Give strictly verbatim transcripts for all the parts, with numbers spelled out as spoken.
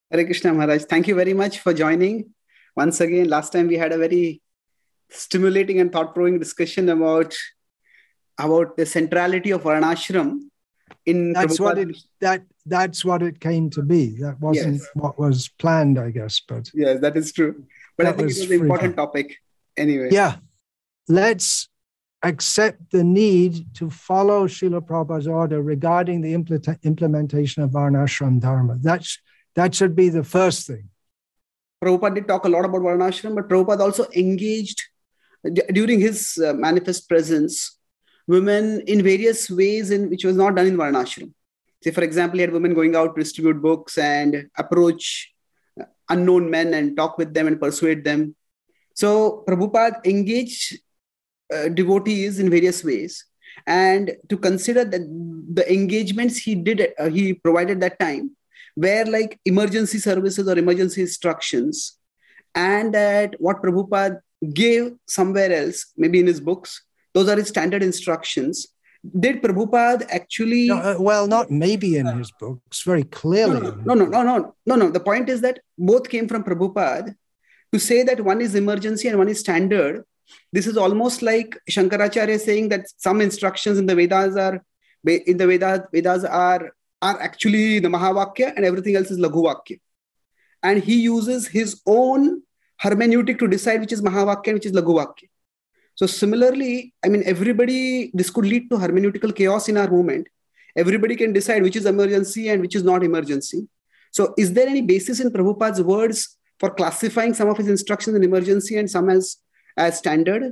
Hare Krishna Maharaj. Thank you very much for joining. Once again, last time we had a very stimulating and thought-provoking discussion about, about the centrality of Varnashram in That's what it Prabhupada. that that's what it came to be. That wasn't Yes. what was planned, I guess, but Yes, that is true. But I that think it was was an free important fun. topic anyway. Yeah. Let's accept the need to follow Srila Prabhupada's order regarding the impl- implementation of Varnashram Dharma. That's, that should be the first thing. Prabhupada did talk a lot about Varnashram, but Prabhupada also engaged d- during his uh, manifest presence women in various ways in which was not done in Varnashram. Say, for example, he had women going out to distribute books and approach uh, unknown men and talk with them and persuade them. So Prabhupada engaged uh, devotees in various ways, and to consider that the engagements he did, uh, he provided that time, were like emergency services or emergency instructions, and that what Prabhupada gave somewhere else, maybe in his books, those are his standard instructions. Did Prabhupada actually? No, uh, well, not maybe in his books, very clearly. No, no, no, no, no, no, no, no. The point is that both came from Prabhupada. To say that one is emergency and one is standard, this is almost like Shankaracharya saying that some instructions in the Vedas are in the Vedas, Vedas are, are actually the Mahavakya and everything else is Laghu-Vakya. And he uses his own hermeneutic to decide which is Mahavakya and which is Laghu-Vakya. So similarly, I mean, everybody, this could lead to hermeneutical chaos in our movement. Everybody can decide which is emergency and which is not emergency. So is there any basis in Prabhupada's words for classifying some of his instructions in emergency and some as, as standard?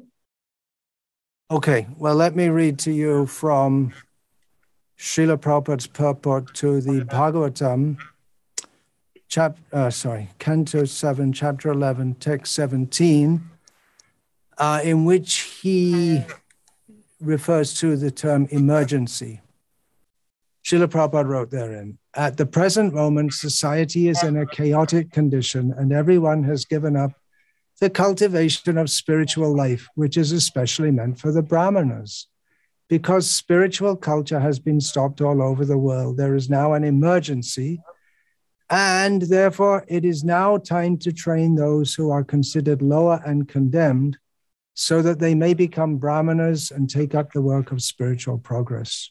Okay, well, let me read to you from Srila Prabhupada's purport to the Bhagavatam, chap, uh, sorry, Canto seven, Chapter eleven, Text seventeen, uh, in which he refers to the term emergency. Srila Prabhupada wrote therein, at the present moment, society is in a chaotic condition and everyone has given up the cultivation of spiritual life, which is especially meant for the Brahmanas. Because spiritual culture has been stopped all over the world, there is now an emergency, and therefore it is now time to train those who are considered lower and condemned so that they may become Brahmanas and take up the work of spiritual progress.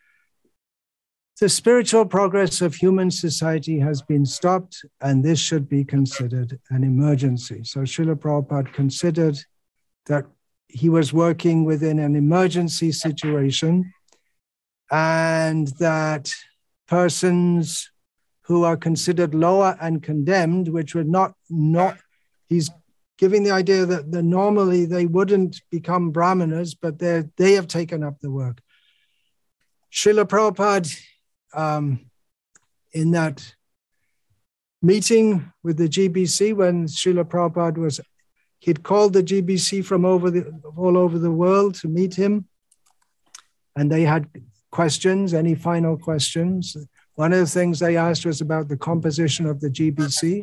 The spiritual progress of human society has been stopped, and this should be considered an emergency. So Srila Prabhupada considered that he was working within an emergency situation, and that persons who are considered lower and condemned, which would not, not he's giving the idea that the, normally they wouldn't become Brahmanas, but they have taken up the work. Srila Prabhupada, Um, in that meeting with the G B C, when Srila Prabhupada was, he'd called the G B C from over the, all over the world to meet him, and they had questions, any final questions. One of the things they asked was about the composition of the G B C.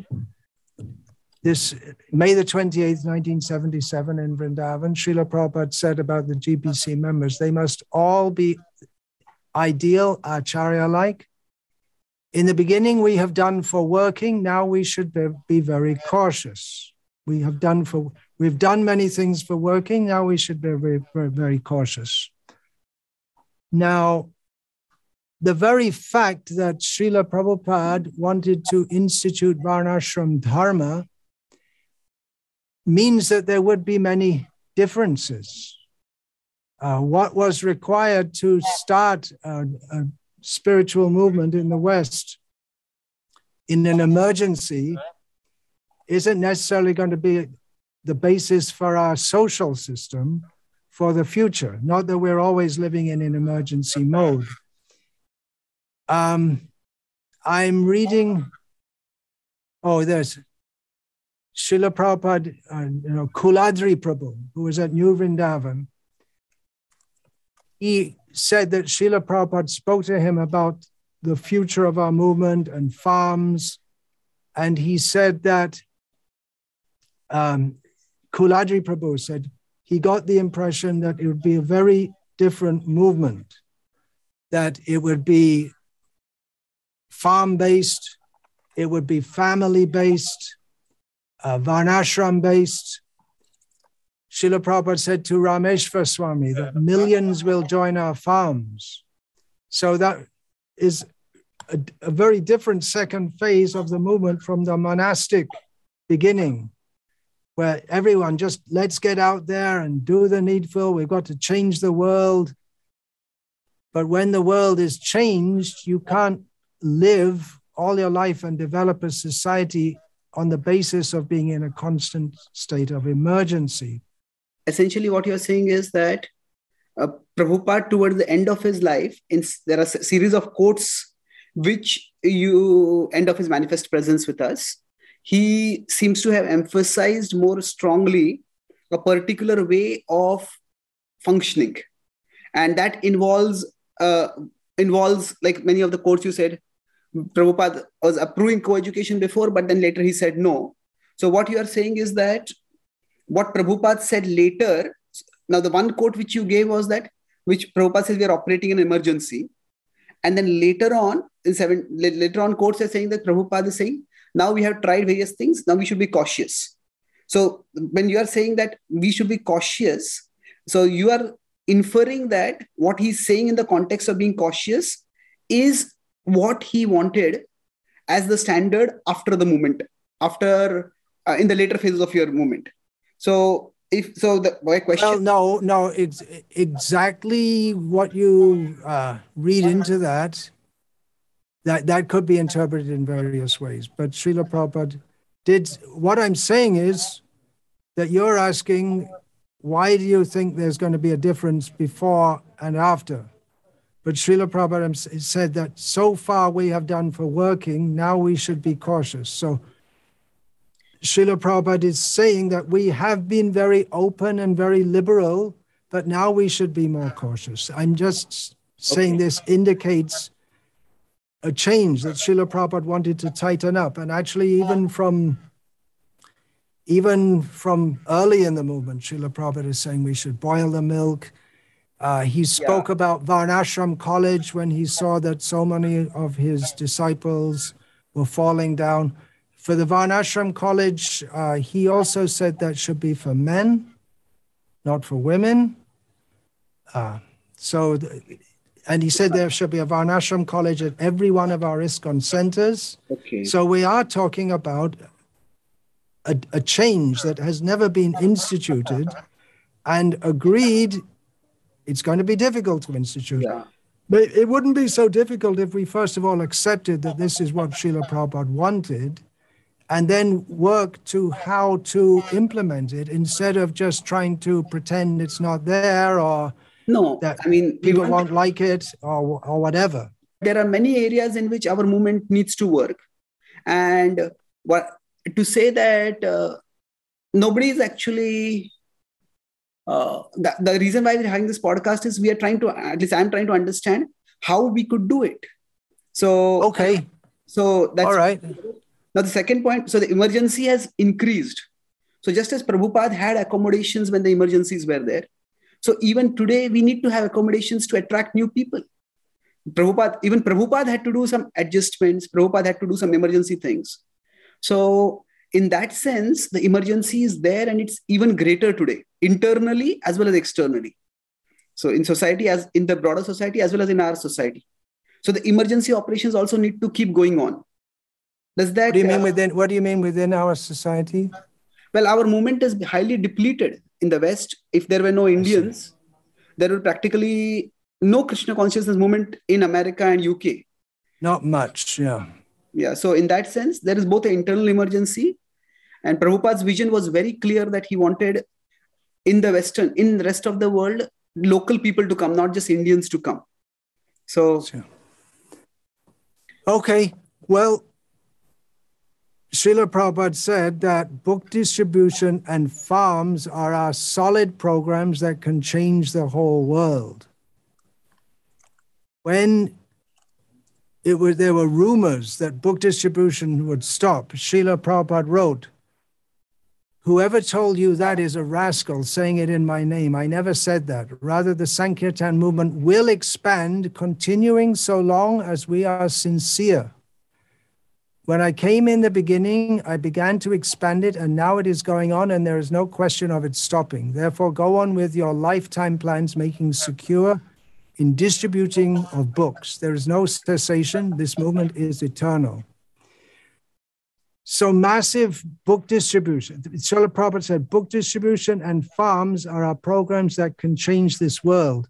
This May the twenty-eighth, nineteen seventy-seven in Vrindavan, Srila Prabhupada said about the G B C members, they must all be ideal, acharya-like. In the beginning, we have done for working. Now we should be, be very cautious. We have done for, we've done many things for working. Now we should be very, very, very cautious. Now, the very fact that Srila Prabhupada wanted to institute Varnashram Dharma means that there would be many differences. Uh, what was required to start a, a spiritual movement in the West in an emergency isn't necessarily going to be the basis for our social system for the future. Not that we're always living in an emergency mode. Um, I'm reading, oh, there's Srila Prabhupada, uh, you know, Kuladri Prabhu, who was at New Vrindavan. He said that Srila Prabhupada spoke to him about the future of our movement and farms. And he said that, um, Kuladri Prabhu said, he got the impression that it would be a very different movement, that it would be farm-based, it would be family-based, uh, varnashram-based. Srila Prabhupada said to Rameshwar Swami that millions will join our farms. So that is a, a very different second phase of the movement from the monastic beginning, where everyone just, let's get out there and do the needful. We've got to change the world. But when the world is changed, you can't live all your life and develop a society on the basis of being in a constant state of emergency. Essentially, what you're saying is that uh, Prabhupada, towards the end of his life, in, there are a series of quotes which you end of his manifest presence with us. He seems to have emphasized more strongly a particular way of functioning. And that involves, uh, involves, like many of the quotes you said, Prabhupada was approving co-education before, but then later he said no. So what you are saying is that what Prabhupada said later, now the one quote which you gave was that, which Prabhupada says we are operating in emergency. And then later on, in seven, later on quotes are saying that Prabhupada is saying, now we have tried various things, now we should be cautious. So when you are saying that we should be cautious, so you are inferring that what he's saying in the context of being cautious is what he wanted as the standard after the movement, after, uh, in the later phases of your movement. So if, so the my question. Well, no, no, it's exactly what you uh, read into that. That, that could be interpreted in various ways. But Srila Prabhupada did, what I'm saying is that you're asking, why do you think there's going to be a difference before and after? But Srila Prabhupada said that so far we have done for working, now we should be cautious. So Srila Prabhupada is saying that we have been very open and very liberal, but now we should be more cautious. I'm just saying okay. This indicates a change that Srila Prabhupada wanted to tighten up. And actually, even from even from early in the movement, Srila Prabhupada is saying we should boil the milk. Uh, he spoke yeah. about Varnashram College when he saw that so many of his disciples were falling down. For the Varnashram College, uh, he also said that should be for men, not for women. Uh, so... The, And he said there should be a Varnashram college at every one of our ISKCON centers. Okay. So we are talking about a, a change that has never been instituted and agreed it's going to be difficult to institute. Yeah. But it wouldn't be so difficult if we first of all accepted that this is what Srila Prabhupada wanted and then work to how to implement it instead of just trying to pretend it's not there or No, that I mean, people want, won't like it or, or whatever. There are many areas in which our movement needs to work. And what to say that uh, nobody is actually, uh, the, the reason why we're having this podcast is we are trying to, at least I'm trying to understand how we could do it. So, okay. So that's all right. Now the second point, so the emergency has increased. So just as Prabhupada had accommodations when the emergencies were there, so even today, we need to have accommodations to attract new people. Prabhupada, even Prabhupada had to do some adjustments. Prabhupada had to do some emergency things. So in that sense, the emergency is there and it's even greater today, internally as well as externally. So in society, as in the broader society, as well as in our society. So the emergency operations also need to keep going on. Does that? What do you mean uh, within, what do you mean within our society? Well, our movement is highly depleted. In the West, if there were no Indians, there would practically no Krishna consciousness movement in America and U K. Not much, yeah. Yeah, so in that sense, there is both an internal emergency and Prabhupada's vision was very clear that he wanted in the Western, in the rest of the world, local people to come, not just Indians to come. So. Okay, well, Srila Prabhupada said that book distribution and farms are our solid programs that can change the whole world. When it was, there were rumors that book distribution would stop, Srila Prabhupada wrote, "Whoever told you that is a rascal saying it in my name. I never said that. Rather, the Sankirtan movement will expand, continuing so long as we are sincere. when I came in the beginning, I began to expand it, and now it is going on, and there is no question of it stopping. Therefore, go on with your lifetime plans, making secure in distributing of books. There is no cessation. This movement is eternal. So massive book distribution. Srila Prabhupada said, book distribution and farms are our programs that can change this world.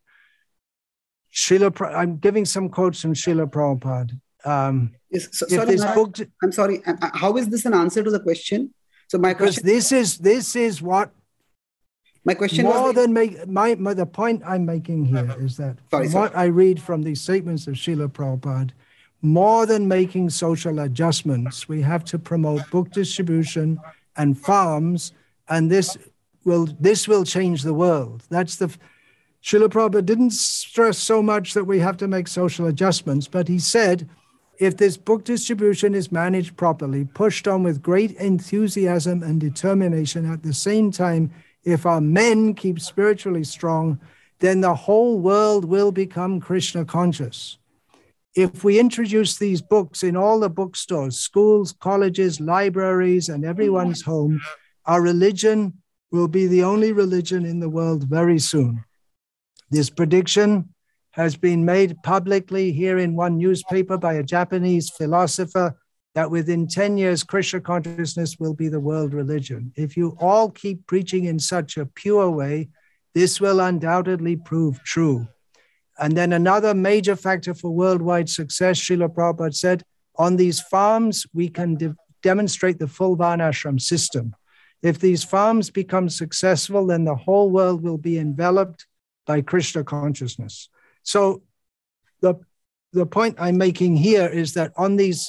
Srila, I'm giving some quotes from Srila Prabhupada. Um, yes, so, if sorry, this Maharaj, book, I'm sorry. How is this an answer to the question? So my because question, this is this is what my question more was, than make my, my the point I'm making here is that sorry, from sorry. what I read from these statements of Srila Prabhupada, more than making social adjustments, we have to promote book distribution and farms, and this will this will change the world. That's the Srila Prabhupada didn't stress so much that we have to make social adjustments, but he said, if this book distribution is managed properly, pushed on with great enthusiasm and determination, at the same time, if our men keep spiritually strong, then the whole world will become Krishna conscious. If we introduce these books in all the bookstores, schools, colleges, libraries, and everyone's home, our religion will be the only religion in the world very soon. This prediction has been made publicly here in one newspaper by a Japanese philosopher that within ten years, Krishna consciousness will be the world religion. If you all keep preaching in such a pure way, this will undoubtedly prove true. And then another major factor for worldwide success, Srila Prabhupada said, on these farms, we can de- demonstrate the full Varnashram system. If these farms become successful, then the whole world will be enveloped by Krishna consciousness. So the, the point I'm making here is that on these,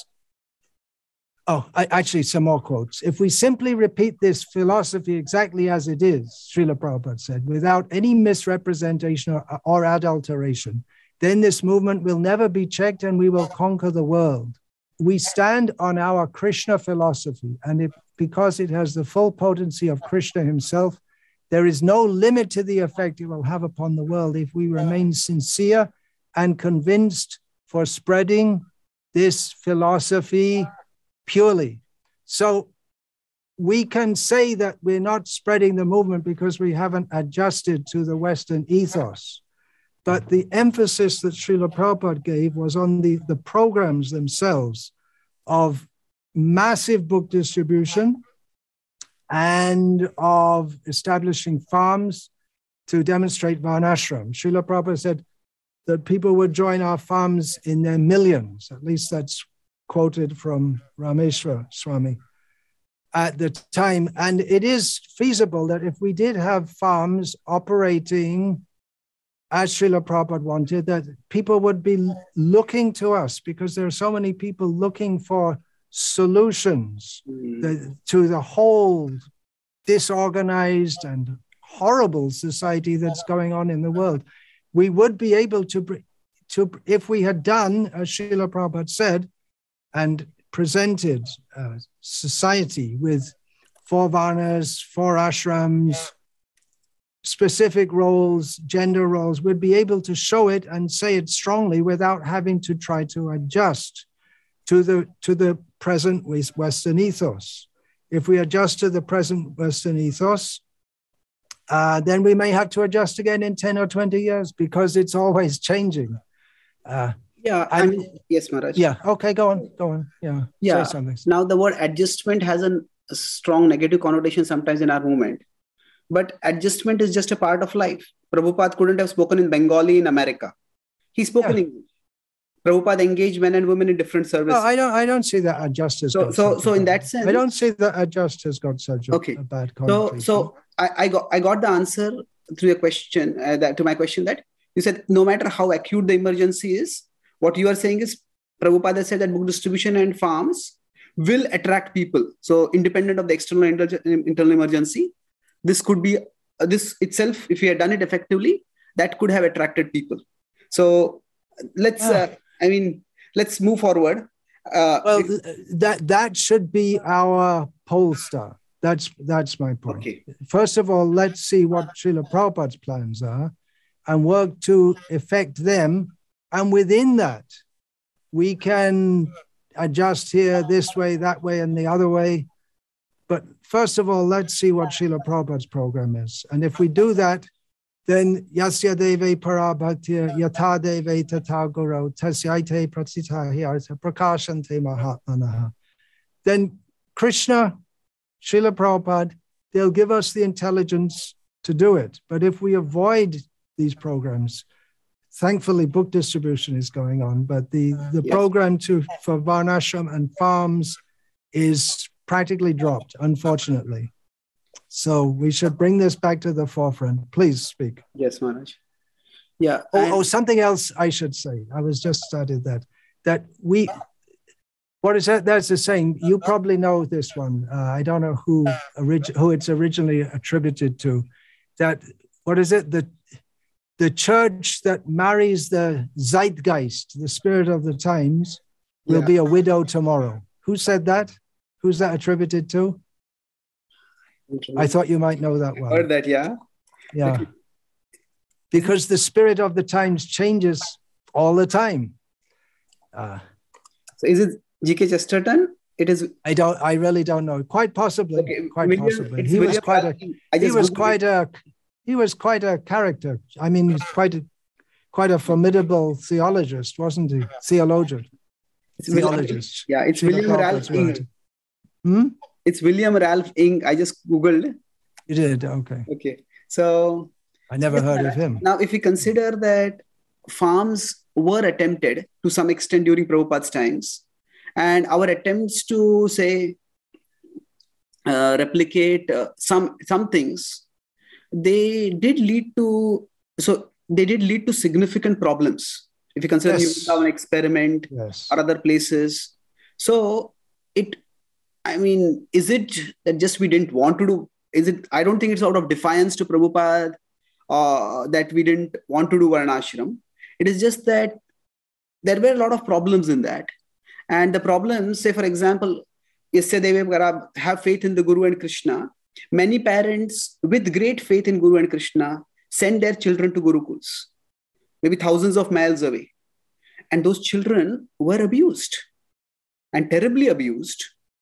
oh, I, actually some more quotes. If we simply repeat this philosophy exactly as it is, Srila Prabhupada said, without any misrepresentation or, or adulteration, then this movement will never be checked and we will conquer the world. We stand on our Krishna philosophy, and it, because it has the full potency of Krishna himself, there is no limit to the effect it will have upon the world if we remain sincere and convinced for spreading this philosophy purely. So we can say that we're not spreading the movement because we haven't adjusted to the Western ethos. But the emphasis that Srila Prabhupada gave was on the, the programs themselves of massive book distribution and of establishing farms to demonstrate Varnashram. Srila Prabhupada said that people would join our farms in their millions. At least that's quoted from Rameshwar Swami at the time. And it is feasible that if we did have farms operating as Srila Prabhupada wanted, that people would be looking to us because there are so many people looking for solutions mm. the, to the whole disorganized and horrible society that's going on in the world. We would be able to, to if we had done, as Srila Prabhupada said, and presented uh, society with four varnas, four ashrams, specific roles, gender roles, we'd be able to show it and say it strongly without having to try to adjust to the, to the present Western ethos. If we adjust to the present Western ethos, uh, then we may have to adjust again in ten or twenty years because it's always changing. Uh, yeah, I mean, yes, Maharaj. Yeah, okay, go on, go on. Yeah, yeah. Say something. Now, the word adjustment has an, a strong negative connotation sometimes in our movement. But adjustment is just a part of life. Prabhupada couldn't have spoken in Bengali in America. He spoke yeah. in English. Prabhupada engaged men and women in different services. No, I don't. I don't see that adjust has so, got so, such so a in bad, that sense, I don't see that adjust has got such a, okay. a bad connotation. So, so I, I got I got the answer through a question uh, that to my question that you said no matter how acute the emergency is, what you are saying is Prabhupada said that book distribution and farms will attract people. So independent of the external internal emergency, this could be uh, this itself. If we had done it effectively, that could have attracted people. So let's. Ah. Uh, I mean. Let's move forward. Uh, well, that that should be our pole star. That's that's my point. Okay. First of all, let's see what Srila Prabhupada's plans are and work to effect them. And within that, we can adjust here, this way, that way, and the other way. But first of all, let's see what Srila Prabhupada's program is. And if we do that, then Yasya Deve Parabhatya Yatha Deve Tata Guru Tasyaite Pratitahi Artha Prakashante Mahatmanaha. Then Krishna, Srila Prabhupada, they'll give us the intelligence to do it. But if we avoid these programs, thankfully book distribution is going on, but the, the yes. program to for Varnashram and farms is practically dropped, unfortunately. So we should bring this back to the forefront. Please speak. Yes, Maharaj. Yeah. Oh, oh, something else I should say. I was just started that. That we, what is that? That's the saying. You probably know this one. Uh, I don't know who orig- who it's originally attributed to. That, what is it? The, the church that marries the zeitgeist, the spirit of the times, will yeah. be a widow tomorrow. Who said that? Who's that attributed to? I thought you might know that one. Heard that, yeah. Yeah. Because the spirit of the times changes all the time. Uh, so is it G K Chesterton? It is. I don't. I really don't know. Quite possibly. Okay. Quite William, possibly. He William was quite a. He was quite it. a. He was quite a character. I mean, he's quite a, quite a formidable theologist, wasn't he? Theologian. It's theologist. William, yeah, it's William Ralph Ing. Hmm. It's William Ralph Ing. I just Googled. You did? Okay. Okay. So. I never heard of him. Now, if we consider that farms were attempted to some extent during Prabhupada's times, and our attempts to, say, uh, replicate uh, some, some things, they did lead to, so they did lead to significant problems. If you consider yes. New Town experiment yes. or other places. So it, I mean, is it that just we didn't want to do? Is it, I don't think it's out of defiance to Prabhupada uh, that we didn't want to do Varnashram. It is just that there were a lot of problems in that. And the problems, say, for example, yesterday we have faith in the Guru and Krishna. Many parents with great faith in Guru and Krishna send their children to Gurukuls, maybe thousands of miles away. And those children were abused and terribly abused.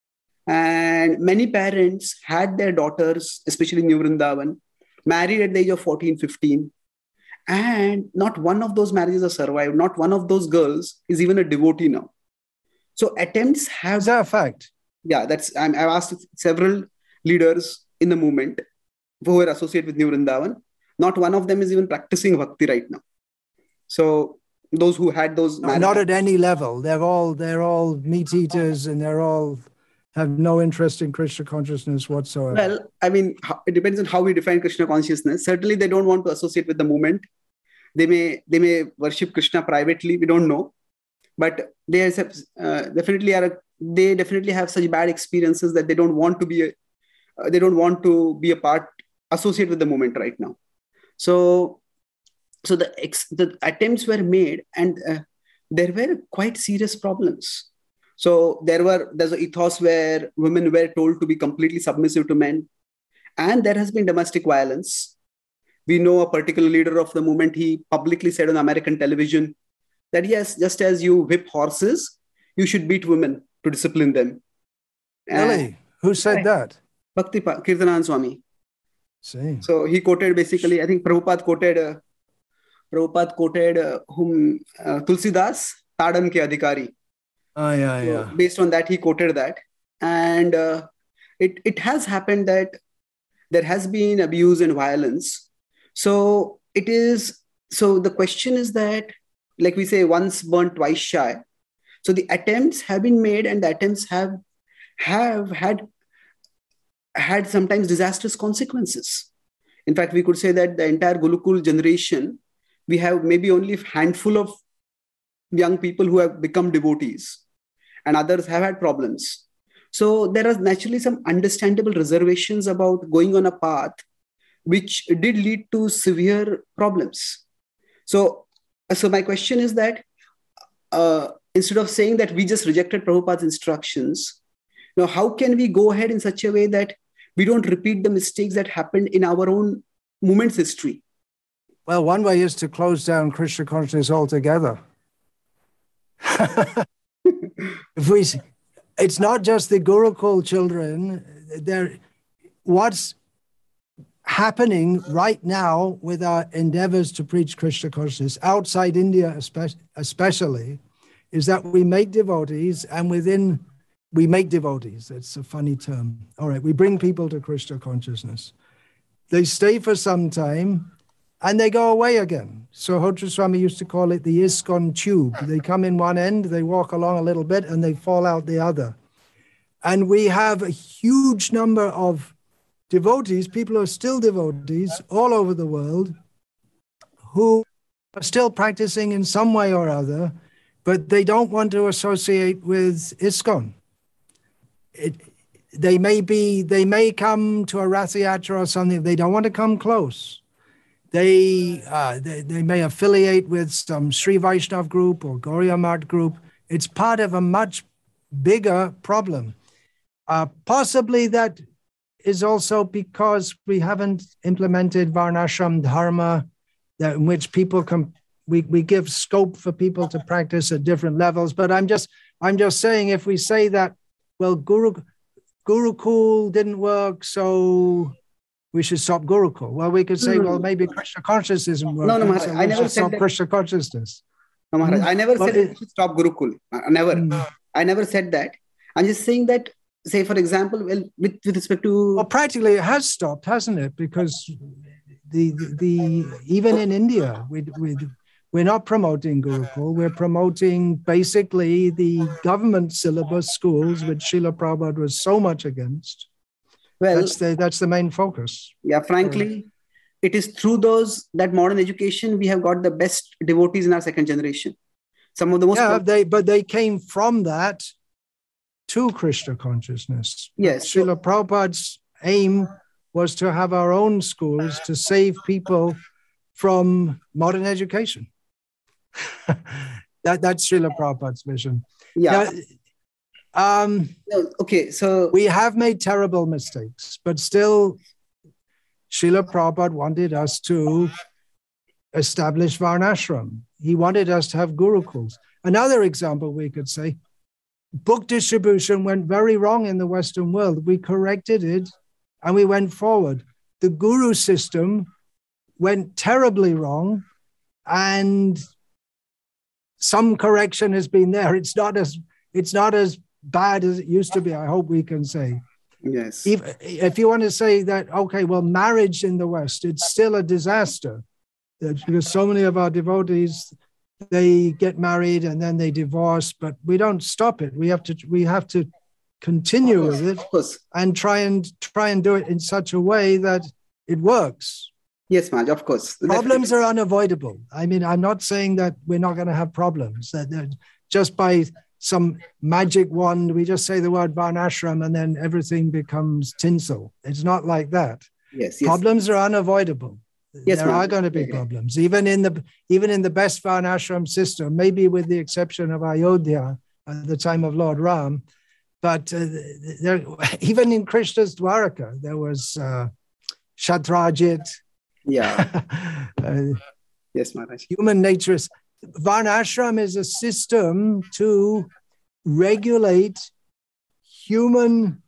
And many parents had their daughters, especially in New Vrindavan, married at the age of fourteen, fifteen. And not one of those marriages have survived. Not one of those girls is even a devotee now. So attempts have... Is that a fact? Yeah, that's... I'm, I've asked several leaders in the movement who are associated with New Vrindavan. Not one of them is even practicing bhakti right now. So those who had those... No, not at any level. They're all, they're all meat eaters and they're all... have no interest in Krishna consciousness whatsoever. Well, I mean, it depends on how we define Krishna consciousness. Certainly, they don't want to associate with the movement. They may they may worship Krishna privately. We don't know, but they have, uh, definitely are. A, they definitely have such bad experiences that they don't want to be. A, uh, they don't want to be a part associate with the movement right now. So, so the ex, the attempts were made, and uh, there were quite serious problems. So there were, there's an ethos where women were told to be completely submissive to men. And there has been domestic violence. We know a particular leader of the movement, he publicly said on American television that yes, just as you whip horses, you should beat women to discipline them. Really? Who said that? Bhakti Kirtanand Swami. See. So he quoted basically, I think Prabhupada quoted, uh, Prabhupada quoted uh, whom, uh, Tulsidas, Tadam ke adhikari. Oh, yeah, so yeah. Based on that, he quoted that. And uh, it, it has happened that there has been abuse and violence. So it is, so the question is that, like we say, once burnt, twice shy. So the attempts have been made and the attempts have, have had, had sometimes disastrous consequences. In fact, we could say that the entire Gurukul generation, we have maybe only a handful of young people who have become devotees. And others have had problems. So there are naturally some understandable reservations about going on a path which did lead to severe problems. So, so my question is that uh, instead of saying that we just rejected Prabhupada's instructions, you know, how can we go ahead in such a way that we don't repeat the mistakes that happened in our own movement's history? Well, one way is to close down Krishna consciousness altogether. if we, it's not just the Gurukul children. They're, what's happening right now with our endeavors to preach Krishna consciousness outside India, especially, especially, is that we make devotees, and within we make devotees. It's a funny term. All right, we bring people to Krishna consciousness. They stay for some time, and they go away again. So Sahotra Swami used to call it the ISKCON tube. They come in one end, they walk along a little bit, and they fall out the other. And we have a huge number of devotees, people who are still devotees all over the world, who are still practicing in some way or other, but they don't want to associate with ISKCON. It, they may be, they may come to a Rath Yatra or something. They don't want to come close. They, uh, they, they may affiliate with some Sri Vaishnav group or Gauriya Math group. It's part of a much bigger problem. Uh, possibly that is also because we haven't implemented Varnashram Dharma, that in which people can, we, we give scope for people to practice at different levels. But I'm just, I'm just saying, if we say that, well, Guru, Gurukul didn't work, so we should stop Gurukul. Well, we could say, no, no, well, no. maybe Krishna consciousness isn't working. No, no, Maharaj, so I never said stop that. Krishna consciousness. No, Maharaj, I never But said it- we should stop Gurukul. I never. Mm. I never said that. I'm just saying that, say, for example, well, with, with respect to... Well, practically it has stopped, hasn't it? Because the the, the even in India, we, we, we're not promoting Gurukul. We're promoting basically the government syllabus schools, which Srila Prabhupada was so much against. well, That's the, that's the main focus. yeah, frankly, it is through those, that modern education, we have got the best devotees in our second generation. Some of the most... Yeah, they but they came from that to Krishna consciousness. Yes. so- Srila Prabhupada's aim was to have our own schools to save people from modern education. that, that's Srila Prabhupada's vision. yeah. Now, um, No, okay, so... we have made terrible mistakes, but still, Srila Prabhupada wanted us to establish Varnashram. He wanted us to have Gurukuls. Another example we could say, book distribution went very wrong in the Western world. We corrected it and we went forward. The guru system went terribly wrong, and some correction has been there. It's not as it's not as bad as it used to be, I hope we can say. Yes. If, if you want to say that, okay, well, marriage in the West, it's still a disaster. Because so many of our devotees, they get married and then they divorce, but we don't stop it. We have to we have to continue with it Of course. and try and try and do it in such a way that it works. Yes, Maharaj, of course. Problems are unavoidable. I mean, I'm not saying that we're not going to have problems, that that just by some magic wand, we just say the word Varnashram and then everything becomes tinsel. It's not like that. Yes, yes. Problems are unavoidable. Yes, there ma'am. are going to be Yeah, yeah. problems, even in the even in the best Varnashram system, maybe with the exception of Ayodhya at the time of Lord Ram. But uh, there, even in Krishna's Dwaraka, there was uh, Shatrajit. Yeah. uh, Yes, Maharaj. human nature is Varnashram is a system to regulate human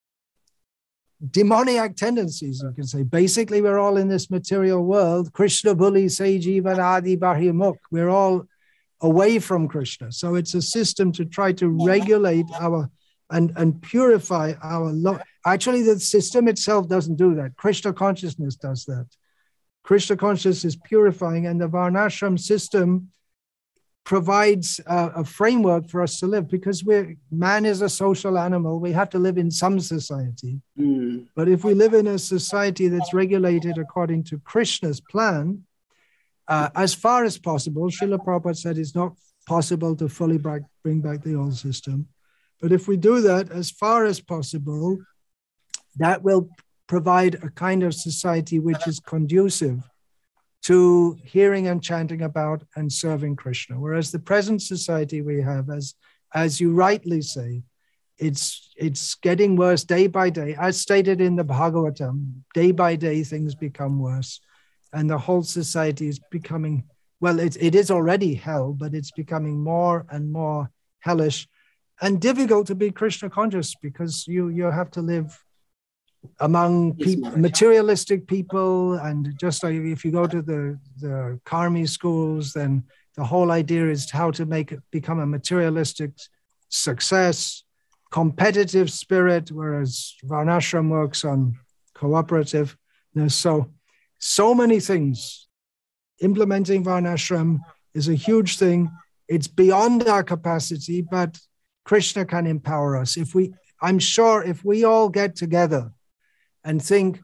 demoniac tendencies, you can say. Basically, we're all in this material world. Krishna Bhuli Se Jivan Adi Bahimukh. We're all away from Krishna. So it's a system to try to regulate our and, and purify our love. Actually, the system itself doesn't do that. Krishna consciousness does that. Krishna consciousness is purifying, and the Varnashram system provides a, a framework for us to live, because we're man is a social animal. We have to live in some society. Mm. But if we live in a society that's regulated according to Krishna's plan, uh, as far as possible, Srila Prabhupada said it's not possible to fully back, bring back the old system. But if we do that, as far as possible, that will provide a kind of society which is conducive to hearing and chanting about and serving Krishna. Whereas the present society we have, as, as you rightly say, it's, it's getting worse day by day. As stated in the Bhagavatam, day by day things become worse. And the whole society is becoming, well, it, it is already hell, but it's becoming more and more hellish. and difficult to be Krishna conscious because you, you have to live among Yes, peop- Maharaj. materialistic people. And just like if you go to the, the Karmi schools, then the whole idea is how to make it become a materialistic success, competitive spirit, whereas Varnashram works on cooperative. So, so many things. Implementing Varnashram is a huge thing. It's beyond our capacity, but Krishna can empower us. If we, I'm sure if we all get together and think,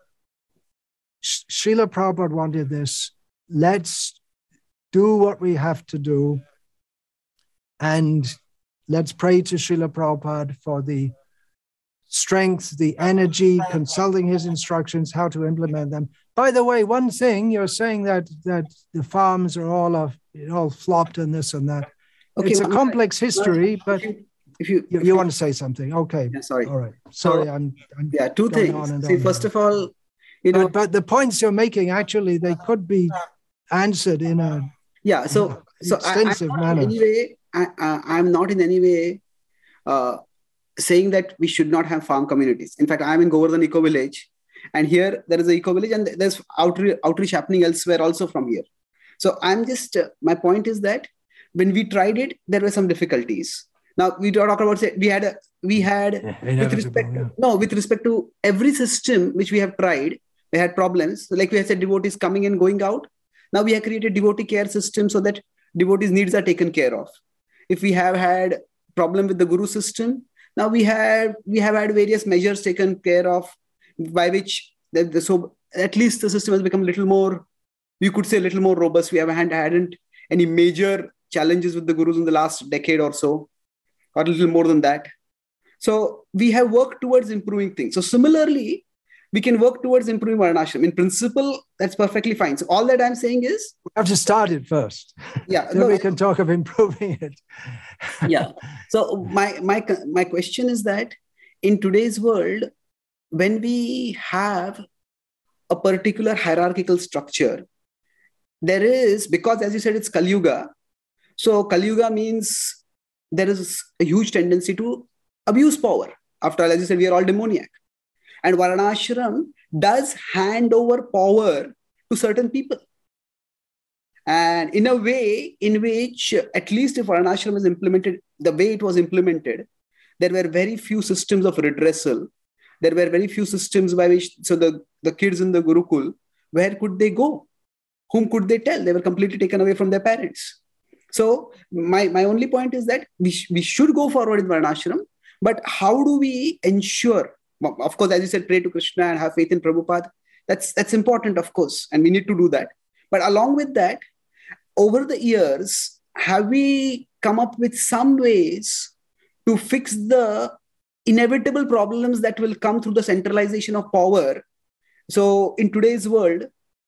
Srila Prabhupada wanted this, let's do what we have to do, and let's pray to Srila Prabhupada for the strength, the energy, consulting his instructions, how to implement them. By the way, one thing, you're saying that that the farms are all of, it all flopped and this and that. Okay, it's a complex history, but if you, if you, you, you want to say something. Okay. Yeah, sorry. All right. Sorry, so, I'm, I'm yeah, two things. See, first of all, you know, but, but the points you're making, actually, they could be answered in a yeah. So, so extensive I, I'm manner. Anyway, I, I, I'm not in any way uh, saying that we should not have farm communities. In fact, I'm in Govardhan Eco Village, and here there is an eco village, and there's outreach, outreach happening elsewhere also from here. So I'm just, uh, my point is that when we tried it, there were some difficulties. Now we talk about, say, we had, a, we had, yeah, with respect, yeah. no, with respect to every system which we have tried, we had problems. So like we had said, devotees coming and going out. Now we have created devotee care system so that devotees' needs are taken care of. If we have had problem with the guru system, now we have, we have had various measures taken care of, by which the, the, so at least the system has become a little more, you could say a little more robust. We haven't hadn't any major challenges with the gurus in the last decade or so, or a little more than that. So we have worked towards improving things. So similarly, we can work towards improving Varnashram. In principle, that's perfectly fine. So all that I'm saying is, we have to start it first. Yeah, then no, we can talk of improving it. Yeah. So my my my question is that in today's world, when we have a particular hierarchical structure, there is, because as you said, it's Kali Yuga. So Kali Yuga means there is a huge tendency to abuse power. After all, as you said, we are all demoniac. And Varnashram does hand over power to certain people. And in a way in which, at least if Varnashram is implemented the way it was implemented, there were very few systems of redressal. There were very few systems by which, so the, the kids in the Gurukul, where could they go? Whom could they tell? They were completely taken away from their parents. So my, my only point is that we, sh- we should go forward in Varnashram, but how do we ensure, of course, as you said, pray to Krishna and have faith in Prabhupada. That's, that's important, of course, and we need to do that. But along with that, over the years, have we come up with some ways to fix the inevitable problems that will come through the centralization of power? So in today's world,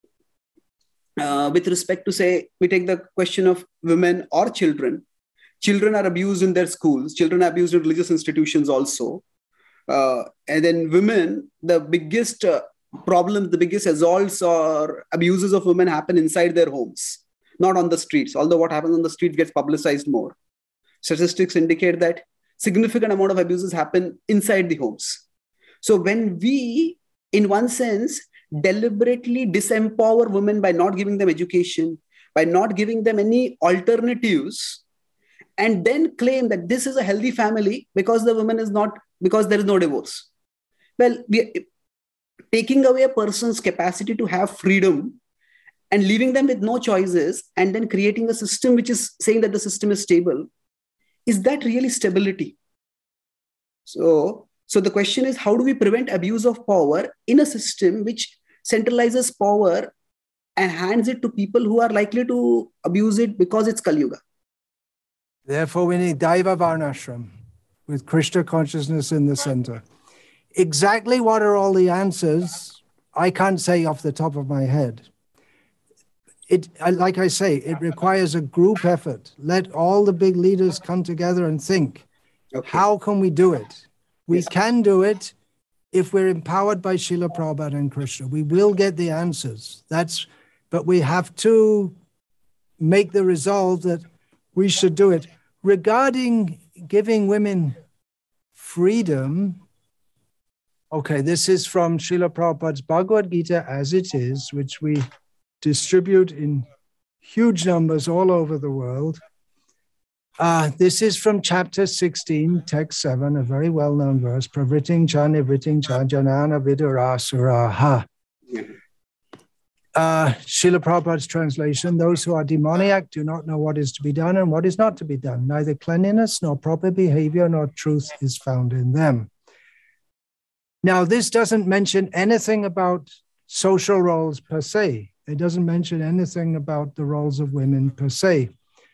uh, with respect to, say, we take the question of women or children. Children are abused in their schools. Children are abused in religious institutions also. Uh, and then women, the biggest uh, problems, the biggest assaults or abuses of women happen inside their homes, not on the streets. Although what happens on the streets gets publicized more. Statistics indicate that significant amount of abuses happen inside the homes. So when we, in one sense, deliberately disempower women by not giving them education, by not giving them any alternatives, and then claim that this is a healthy family because the woman is not, because there is no divorce. Well, we, taking away a person's capacity to have freedom and leaving them with no choices, and then creating a system which is saying that the system is stable, is that really stability? So, so the question is, how do we prevent abuse of power in a system which centralizes power and hands it to people who are likely to abuse it because it's Kali Yuga? Therefore, we need Daiva Varnashram with Krishna consciousness in the center. Exactly what are all the answers? I can't say off the top of my head. It, like I say, it requires a group effort. Let all the big leaders come together and think, okay, how can we do it? We yes. can do it if we're empowered by Srila Prabhupada and Krishna. We will get the answers. That's, but we have to make the resolve that we should do it. Regarding giving women freedom. Okay, this is from Srila Prabhupada's Bhagavad Gita as it is, which we distribute in huge numbers all over the world. Uh, this is from chapter sixteen, text seven, a very well-known verse. Pravriting cha nivriting cha janana vidurasuraha. Uh, Srila Prabhupada's translation, those who are demoniac do not know what is to be done and what is not to be done. Neither cleanliness nor proper behavior nor truth is found in them. Now, this doesn't mention anything about social roles per se. It doesn't mention anything about the roles of women per se.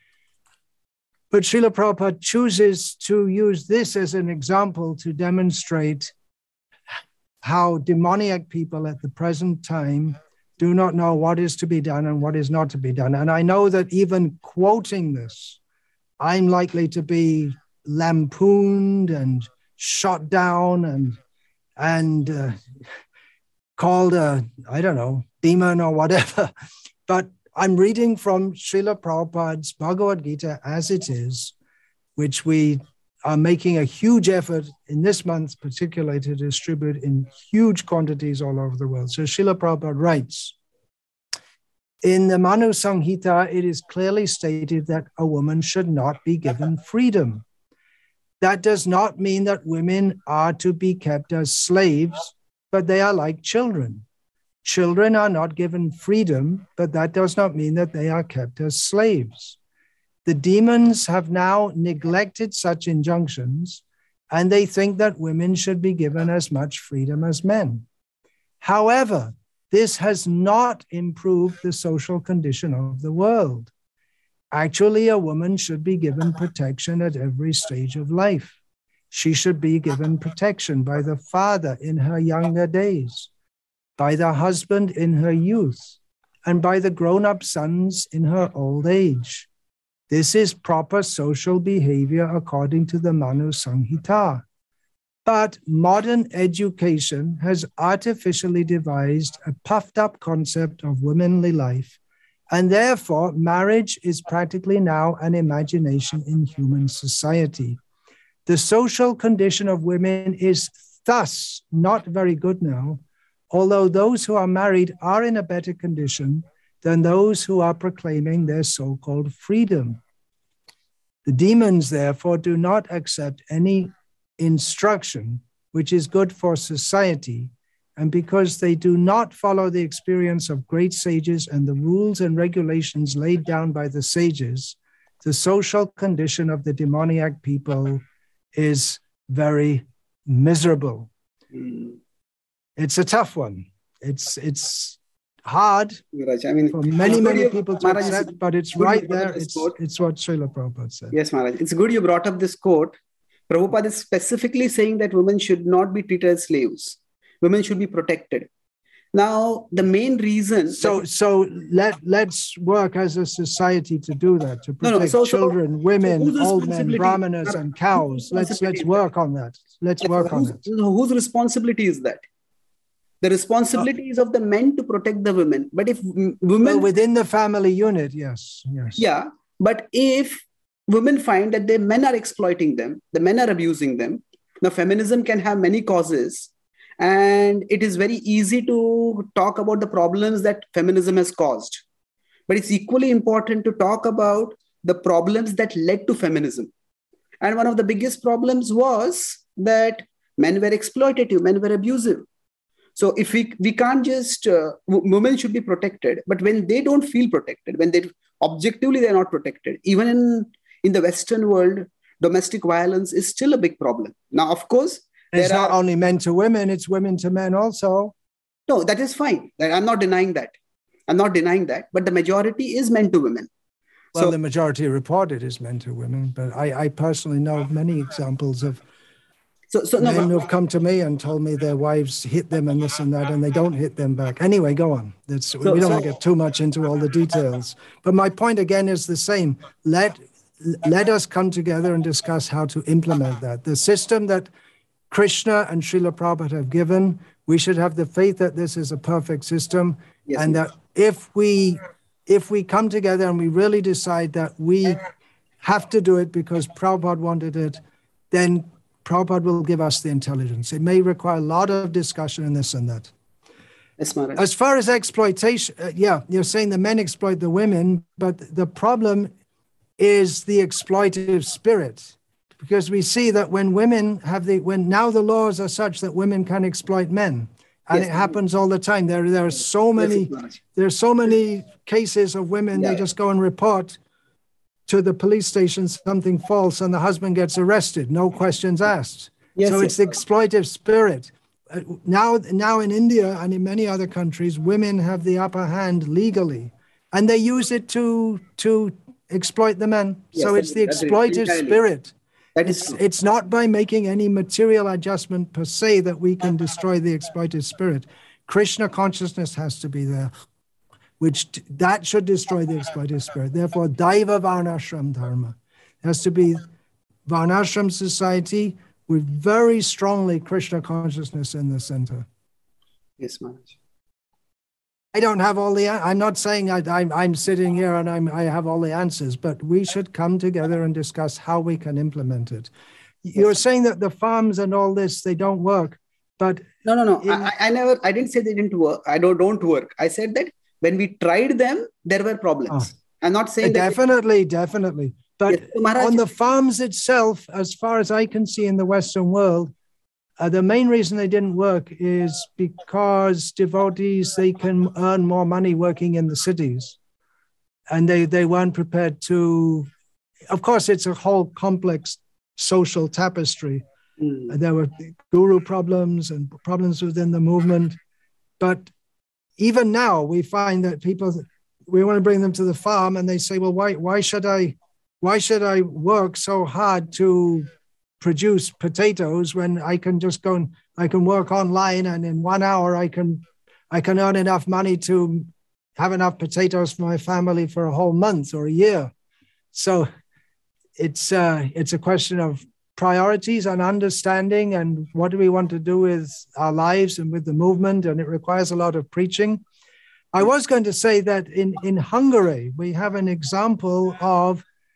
But Srila Prabhupada chooses to use this as an example to demonstrate how demoniac people at the present time do not know what is to be done and what is not to be done. And I know that even quoting this, I'm likely to be lampooned and shot down and, and uh, called a, I don't know, demon or whatever. But I'm reading from Srila Prabhupada's Bhagavad Gita as it is, which we are making a huge effort in this month, particularly to distribute in huge quantities all over the world. So Srila Prabhupada writes, in the Manu Samhita, it is clearly stated that a woman should not be given freedom. That does not mean that women are to be kept as slaves, but they are like children. Children are not given freedom, but that does not mean that they are kept as slaves. The demons have now neglected such injunctions, and they think that women should be given as much freedom as men. However, this has not improved the social condition of the world. Actually, a woman should be given protection at every stage of life. She should be given protection by the father in her younger days, by the husband in her youth, and by the grown-up sons in her old age. This is proper social behavior according to the Manu Samhita. But modern education has artificially devised a puffed-up concept of womanly life, and therefore marriage is practically now an imagination in human society. The social condition of women is thus not very good now, although those who are married are in a better condition than those who are proclaiming their so-called freedom. The demons, therefore, do not accept any instruction which is good for society, and because they do not follow the experience of great sages and the rules and regulations laid down by the sages, the social condition of the demoniac people is very miserable. Mm. It's a tough one. It's it's hard Maharaj, I mean, for many, many you, people to Maharaj, accept, but it's right there. It's, it's what Srila Prabhupada said. Yes, Maharaj. It's good you brought up this quote. Prabhupada is specifically saying that women should not be treated as slaves. Women should be protected. Now, the main reason... So that, so let, let's work as a society to do that, to protect no, no, so, children, so, women, so old men, brahmanas, and cows. Let's, let's work on that. Let's work on it. Whose responsibility is that? The responsibility is of the men to protect the women. But if women... Well, within the family unit, yes. yes. Yeah. But if women find that the men are exploiting them, the men are abusing them, now feminism can have many causes. And it is very easy to talk about the problems that feminism has caused. But it's equally important to talk about the problems that led to feminism. And one of the biggest problems was that men were exploitative, men were abusive. So if we, we can't just, uh, women should be protected, but when they don't feel protected, when they objectively they're not protected, even in, in the Western world, domestic violence is still a big problem. Now, of course, it's not are, only men to women, it's women to men also. No, that is fine. I'm not denying that. I'm not denying that, but the majority is men to women. Well, so, the majority reported is men to women, but I, I personally know many examples of So, so men no, who've come to me and told me their wives hit them and this and that, and they don't hit them back. Anyway, go on. That's, so, we don't so, want to get too much into all the details. But my point again is the same. Let, let us come together and discuss how to implement that. The system that Krishna and Srila Prabhupada have given, we should have the faith that this is a perfect system, yes, and yes. that if we, if we come together and we really decide that we have to do it because Prabhupada wanted it, then Prabhupada will give us the intelligence. It may require a lot of discussion and this and that. Yes, Maharaj. As far as exploitation, uh, yeah, you're saying the men exploit the women, but the problem is the exploitative spirit. Because we see that when women have the, when now the laws are such that women can exploit men, and yes, it happens all the time. There, there are so many, yes, there are so many cases of women, yeah. They just go and report to the police station something false and the husband gets arrested, no questions asked. Yes, so it's yes. the exploitative spirit. Uh, now, now in India and in many other countries, women have the upper hand legally, and they use it to, to exploit the men. Yes, so it's the exploitative spirit. That is it's, true. It's not by making any material adjustment per se that we can destroy the exploitative spirit. Krishna consciousness has to be there, which t- that should destroy the exploitative spirit. Therefore, Daiva Varnashram Dharma has to be Varnashram society with very strongly Krishna consciousness in the center. Yes, Maharaj. I don't have all the, I'm not saying I, I'm, I'm sitting here and I'm, I have all the answers, but we should come together and discuss how we can implement it. You're saying that the farms and all this, they don't work, but... No, no, no. In, I, I never, I didn't say they didn't work. I don't, don't work. I said that when we tried them, there were problems. Oh, I'm not saying that... Definitely, definitely. But yes, Maharaj, on the farms itself, as far as I can see in the Western world, Uh, the main reason they didn't work is because devotees, they can earn more money working in the cities. And they, they weren't prepared to, of course, it's a whole complex social tapestry. Mm. There were guru problems and problems within the movement. But even now, we find that people, we want to bring them to the farm and they say, well, why, why should I, why should I work so hard to produce potatoes when I can just go and I can work online and in one hour I can I can earn enough money to have enough potatoes for my family for a whole month or a year. So it's uh, it's a question of priorities and understanding and what do we want to do with our lives and with the movement, and it requires a lot of preaching. I was going to say that in, in Hungary we have an example of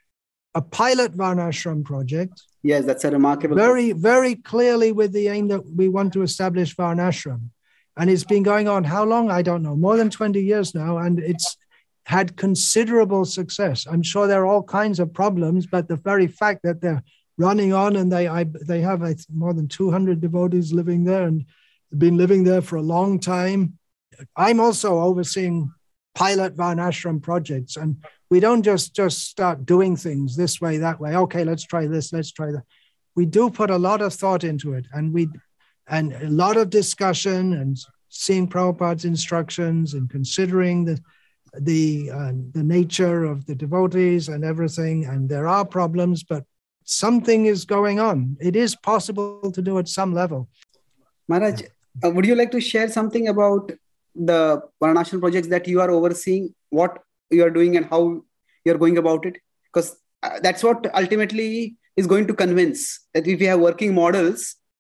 a pilot Varnashram project. Yes, that's a remarkable. Very, very clearly with the aim that we want to establish Varnashram. And it's been going on how long? I don't know, more than twenty years now. And it's had considerable success. I'm sure there are all kinds of problems, but the very fact that they're running on and they I, they have I think, more than two hundred devotees living there and been living there for a long time. I'm also overseeing pilot Varnashram projects. And we don't just, just start doing things this way, that way. Okay, let's try this, let's try that. We do put a lot of thought into it, and we, and a lot of discussion and seeing Prabhupada's instructions and considering the, the, uh, the nature of the devotees and everything. And there are problems, but something is going on. It is possible to do at some level. Maharaj, uh, would you like to share something about the Varnashram projects that you are overseeing, what you are doing and how you're going about it? Because uh, that's what ultimately is going to convince that if we have working models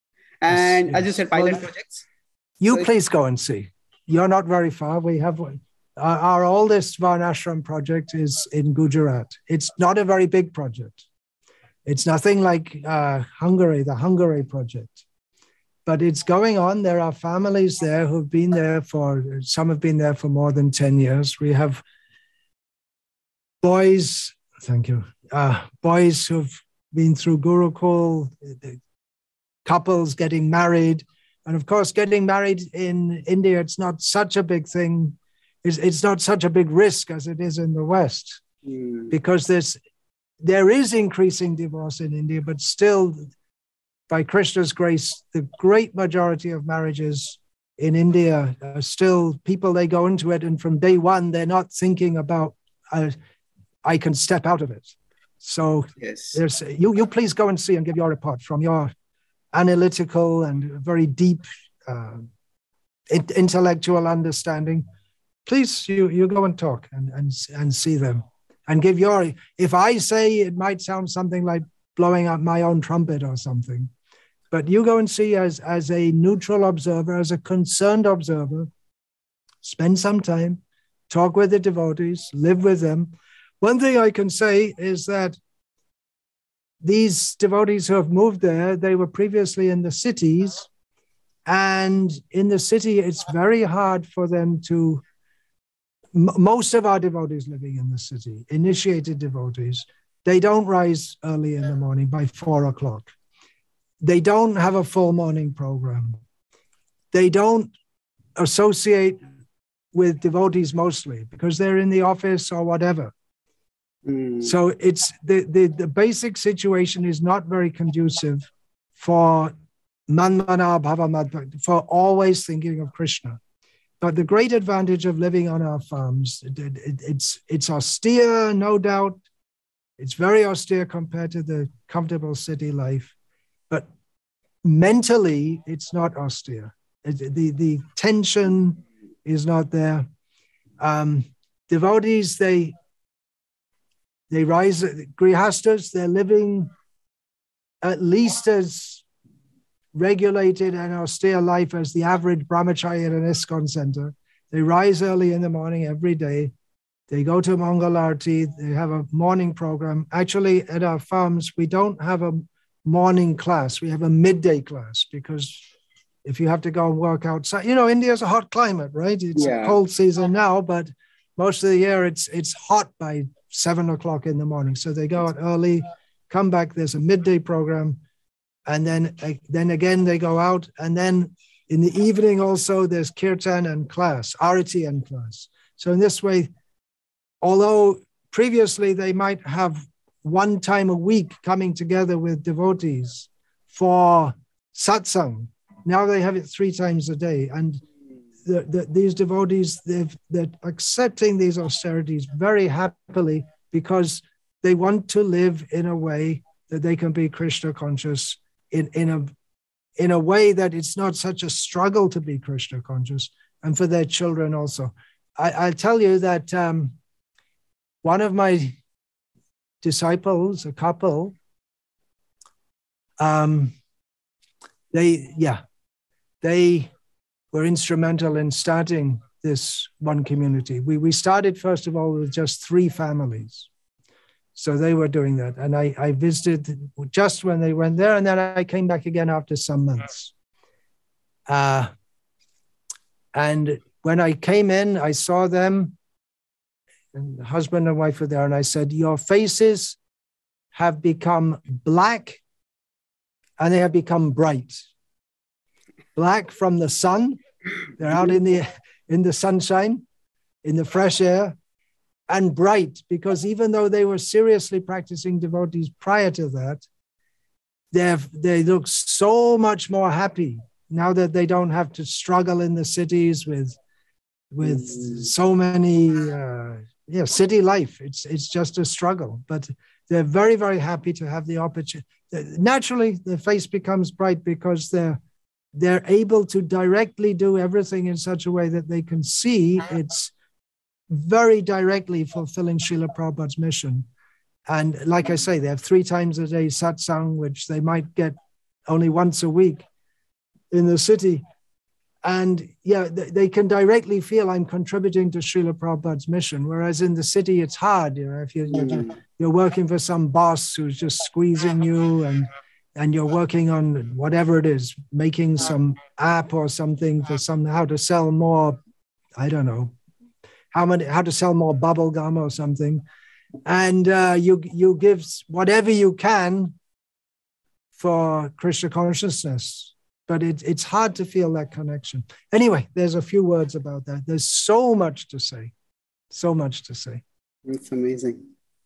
and yes, yes. as you said, pilot well, projects. You so please go and see. You're not very far. We have one. Our, our oldest Varnashram project is in Gujarat. It's not a very big project. It's nothing like uh, Hungary, the Hungary project. But it's going on. There are families there who've been there for, some have been there for more than ten years. We have boys, thank you, uh, boys who've been through Gurukul, couples getting married. And of course, getting married in India, it's not such a big thing. It's, it's not such a big risk as it is in the West. Mm. Because there's, there is increasing divorce in India, but still, by Krishna's grace, the great majority of marriages in India are still people, they go into it and from day one, they're not thinking about, uh, I can step out of it. So yes. there's you, you please go and see and give your report from your analytical and very deep uh, intellectual understanding. Please, you, you go and talk and, and, and see them and give your, if I say it might sound something like blowing up my own trumpet or something, but you go and see as, as a neutral observer, as a concerned observer, spend some time, talk with the devotees, live with them. One thing I can say is that these devotees who have moved there, they were previously in the cities. And in the city, it's very hard for them to, m- most of our devotees living in the city, initiated devotees, they don't rise early in the morning by four o'clock. They don't have a full morning program. They don't associate with devotees mostly because they're in the office or whatever. Mm. So it's the, the, the basic situation is not very conducive for manmana bhava, for always thinking of Krishna. But the great advantage of living on our farms, it, it, it's, it's austere, no doubt. It's very austere compared to the comfortable city life. But mentally, it's not austere. It, the, the tension is not there. Um, devotees, they, they rise, grihastas, they're living at least as regulated and austere life as the average brahmachari at an ISKCON center. They rise early in the morning every day. They go to Mangalarti. They have a morning program. Actually, at our farms, we don't have a morning class. We have a midday class because if you have to go and work outside, you know, India's a hot climate, right? It's yeah. a cold season now, but most of the year it's it's hot by seven o'clock in the morning. So they go out early, come back. There's a midday program. And then, uh, then again, they go out. And then in the evening also, there's kirtan and class, arati and class. So in this way, although previously they might have one time a week coming together with devotees for satsang, now they have it three times a day. And the, the, these devotees, they've, they're accepting these austerities very happily because they want to live in a way that they can be Krishna conscious in, in, a, in a way that it's not such a struggle to be Krishna conscious, and for their children also. I, I'll tell you that um, one of my disciples, a couple, um, they, yeah, they were instrumental in starting this one community. We, we started, first of all, with just three families. So they were doing that. And I, I visited just when they went there, and then I came back again after some months. Uh, and when I came in, I saw them, and the husband and wife were there, and I said, your faces have become black and they have become bright. Black from the sun. They're out in the, in the sunshine, in the fresh air, and bright, because even though they were seriously practicing devotees prior to that, they they look so much more happy now that they don't have to struggle in the cities with, with so many, uh, yeah, city life. It's, it's just a struggle, but they're very, very happy to have the opportunity. Naturally, their face becomes bright because they're, they're able to directly do everything in such a way that they can see it's very directly fulfilling Srila Prabhupada's mission. And like I say, they have three times a day satsang, which they might get only once a week in the city. And yeah, they can directly feel I'm contributing to Srila Prabhupada's mission. Whereas in the city, it's hard. You know, if you're, you're, you're working for some boss who's just squeezing you, and and you're working on whatever it is, making some app or something for some, how to sell more, I don't know, how many, how to sell more bubble gum or something. And uh, you, you give whatever you can for Krishna consciousness, but it, it's hard to feel that connection. Anyway, there's a few words about that. There's so much to say, so much to say. It's amazing.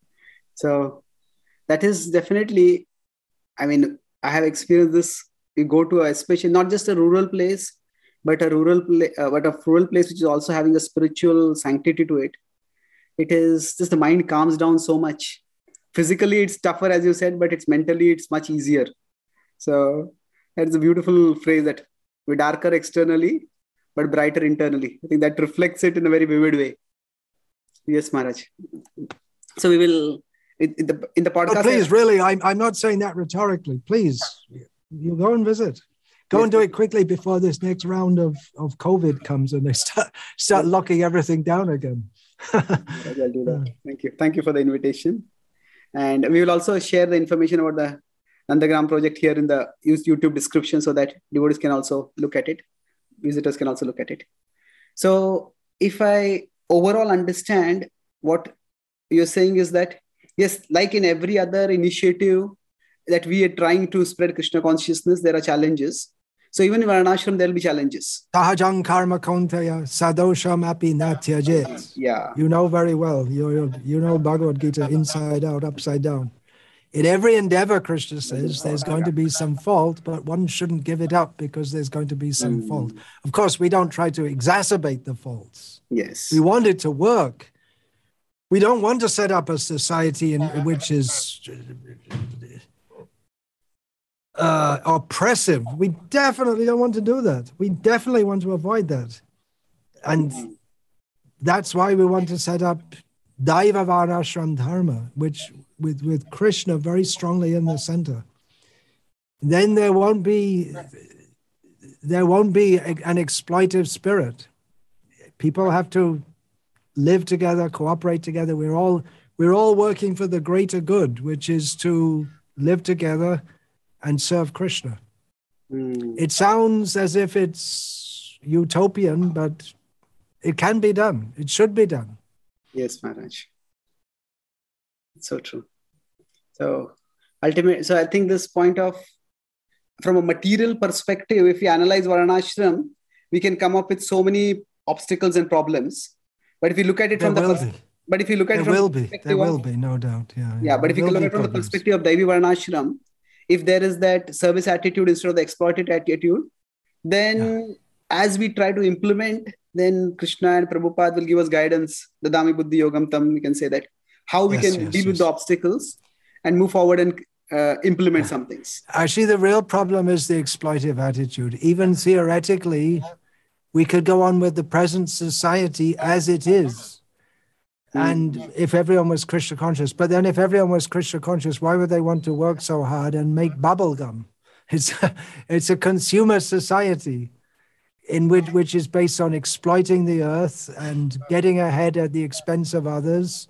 So that is definitely, I mean, I have experienced this. You go to a, especially not just a rural place, but a rural place, uh, but a rural place which is also having a spiritual sanctity to it. It is just the mind calms down so much. Physically, it's tougher, as you said, but it's mentally, it's much easier. So that's a beautiful phrase, that we're darker externally, but brighter internally. I think that reflects it in a very vivid way. Yes, Maharaj. So we will, in the, in the podcast. Oh, please, really, I'm, I'm not saying that rhetorically. Please, you go and visit. Go yes, and do it quickly before this next round of, of COVID comes and they start, start locking everything down again. I'll do that. Thank you. Thank you for the invitation. And we will also share the information about the Nandagram project here in the YouTube description so that devotees can also look at it. Visitors can also look at it. So if I overall understand what you're saying is that, yes, like in every other initiative that we are trying to spread Krishna consciousness, there are challenges. So even in Varnashram, there will be challenges. Sahajang karma kauntaya sadosham api na tyajet. Yeah. You know very well. You, you know Bhagavad Gita inside out, upside down. In every endeavor, Krishna says, there's going to be some fault, but one shouldn't give it up because there's going to be some mm. fault. Of course, we don't try to exacerbate the faults. Yes. We want it to work. We don't want to set up a society in which is uh, oppressive. We definitely don't want to do that. We definitely want to avoid that. And that's why we want to set up Daiva Varnashram Dharma, which with, with Krishna very strongly in the center. Then there won't be there won't be a, an exploitive spirit. People have to live together, cooperate together. We're all we're all working for the greater good, which is to live together and serve Krishna. Mm. It sounds as if it's utopian, but it can be done. It should be done. Yes, Maharaj. It's so true. So ultimately, so I think this point of, from a material perspective, if we analyze Varnashram, we can come up with so many obstacles and problems. But if you look at it there from the will pers- be. but if you look at there it from will the be. perspective There will of, be, no doubt. Yeah. Yeah, but if you look at it from the perspective of Daivi Varnashram, if there is that service attitude instead of the exploited attitude, then yeah. as we try to implement, then Krishna and Prabhupada will give us guidance. The Dami Buddhi Yogam Tam, we can say that, how we yes, can yes, deal yes. with the obstacles and move forward and uh, implement yeah. some things. Actually, the real problem is the exploitive attitude. Even theoretically, we could go on with the present society as it is. And mm. if everyone was Krishna conscious, but then if everyone was Krishna conscious, why would they want to work so hard and make bubble gum? It's a, it's a consumer society in which, which is based on exploiting the earth and getting ahead at the expense of others.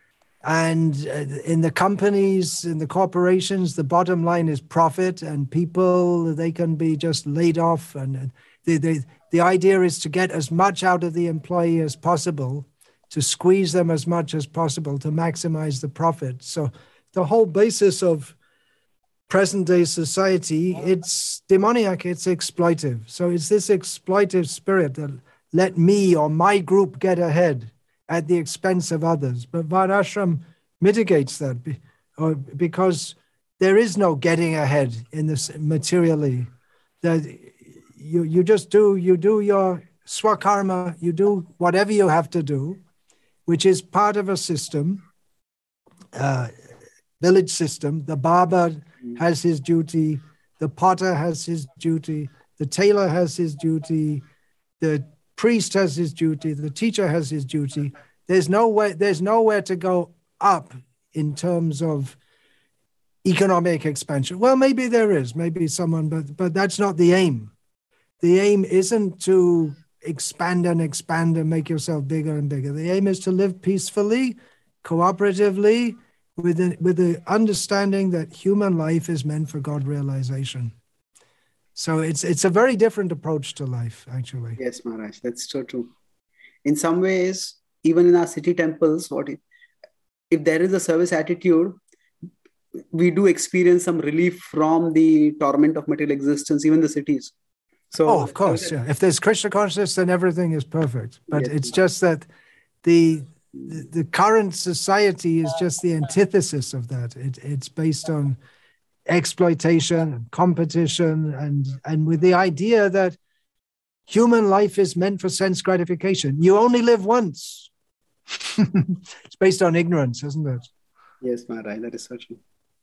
And in the companies, in the corporations, the bottom line is profit, and people, they can be just laid off. And the, the, the idea is to get as much out of the employee as possible, to squeeze them as much as possible, to maximize the profit. So the whole basis of present-day society, it's demoniac, it's exploitive. So it's this exploitive spirit that let me or my group get ahead at the expense of others. But Varnashram mitigates that because there is no getting ahead in this materially. That you, you just do, you do your swakarma, you do whatever you have to do, which is part of a system, uh, village system. The barber has his duty, the potter has his duty, the tailor has his duty, the priest has his duty, the teacher has his duty. There's no way, there's nowhere to go up in terms of economic expansion. Well, maybe there is, maybe someone, but but that's not the aim. The aim isn't to expand and expand and make yourself bigger and bigger. The aim is to live peacefully, cooperatively, with the, with the understanding that human life is meant for God realization. So it's it's a very different approach to life, actually. Yes, Maharaj, that's so true. In some ways, even in our city temples, what if, if there is a service attitude, we do experience some relief from the torment of material existence, even the cities. So, oh, of course, yeah. If there's Krishna consciousness, then everything is perfect. But yes, it's just that the, the the current society is just the antithesis of that. It, it's based on exploitation and competition, and, and with the idea that human life is meant for sense gratification. You only live once. It's based on ignorance, isn't it? Yes, Maharaj, that is so true.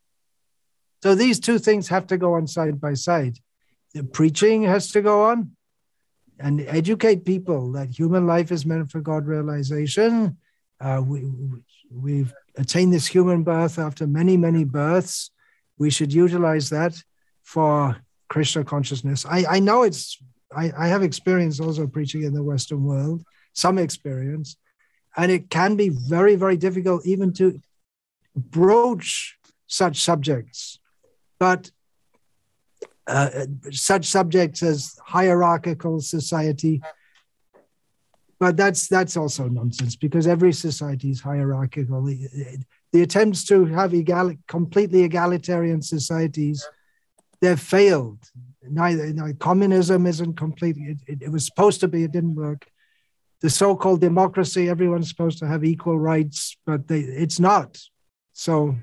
So these two things have to go on side by side. The preaching has to go on and educate people that human life is meant for God realization. Uh, we, we've attained this human birth after many, many births. We should utilize that for Krishna consciousness. I, I know it's, I, I have experience also preaching in the Western world, some experience, and it can be very, very difficult even to broach such subjects, but uh, such subjects as hierarchical society. But that's that's also nonsense, because every society is hierarchical. The, the attempts to have egal, completely egalitarian societies, they've failed. Neither, neither communism isn't complete. It, it, it was supposed to be, it didn't work. The so-called democracy, everyone's supposed to have equal rights, but they, it's not. So,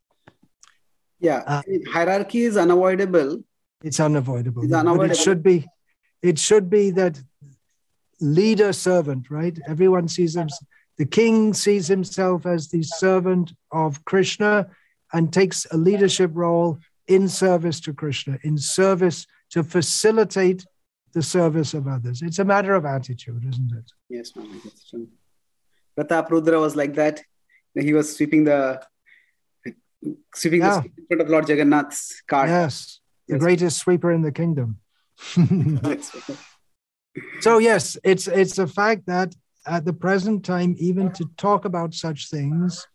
yeah, uh, I mean, hierarchy is unavoidable. It's unavoidable. It's unavoidable. But it should be. It should be that leader servant, right? Everyone sees him. The king sees himself as the servant of Krishna and takes a leadership role in service to Krishna, in service to facilitate the service of others. It's a matter of attitude, isn't it? Yes, ma'am. That's true. Pratap Rudra was like that. He was sweeping the sweeping Yeah. the street in front of Lord Jagannath's cart. Yes, the Yes. greatest sweeper in the kingdom. Yes. So yes, it's it's a fact that at the present time, even to talk about such things,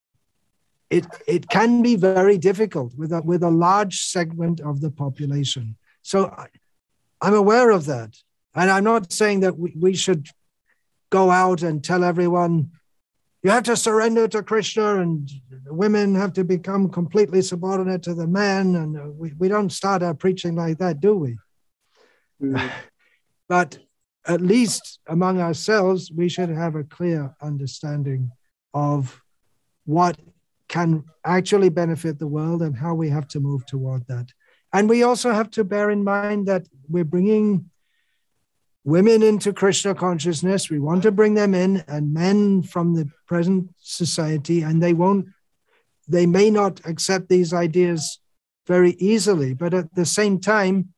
it it can be very difficult with a, with a large segment of the population. So I, I'm aware of that. And I'm not saying that we, we should go out and tell everyone, you have to surrender to Krishna and women have to become completely subordinate to the men. And uh, we, we don't start our preaching like that, do we? Mm. But at least among ourselves, we should have a clear understanding of what can actually benefit the world and how we have to move toward that. And we also have to bear in mind that we're bringing women into Krishna consciousness. We want to bring them in, and men from the present society, and they won't, they may not accept these ideas very easily. But at the same time,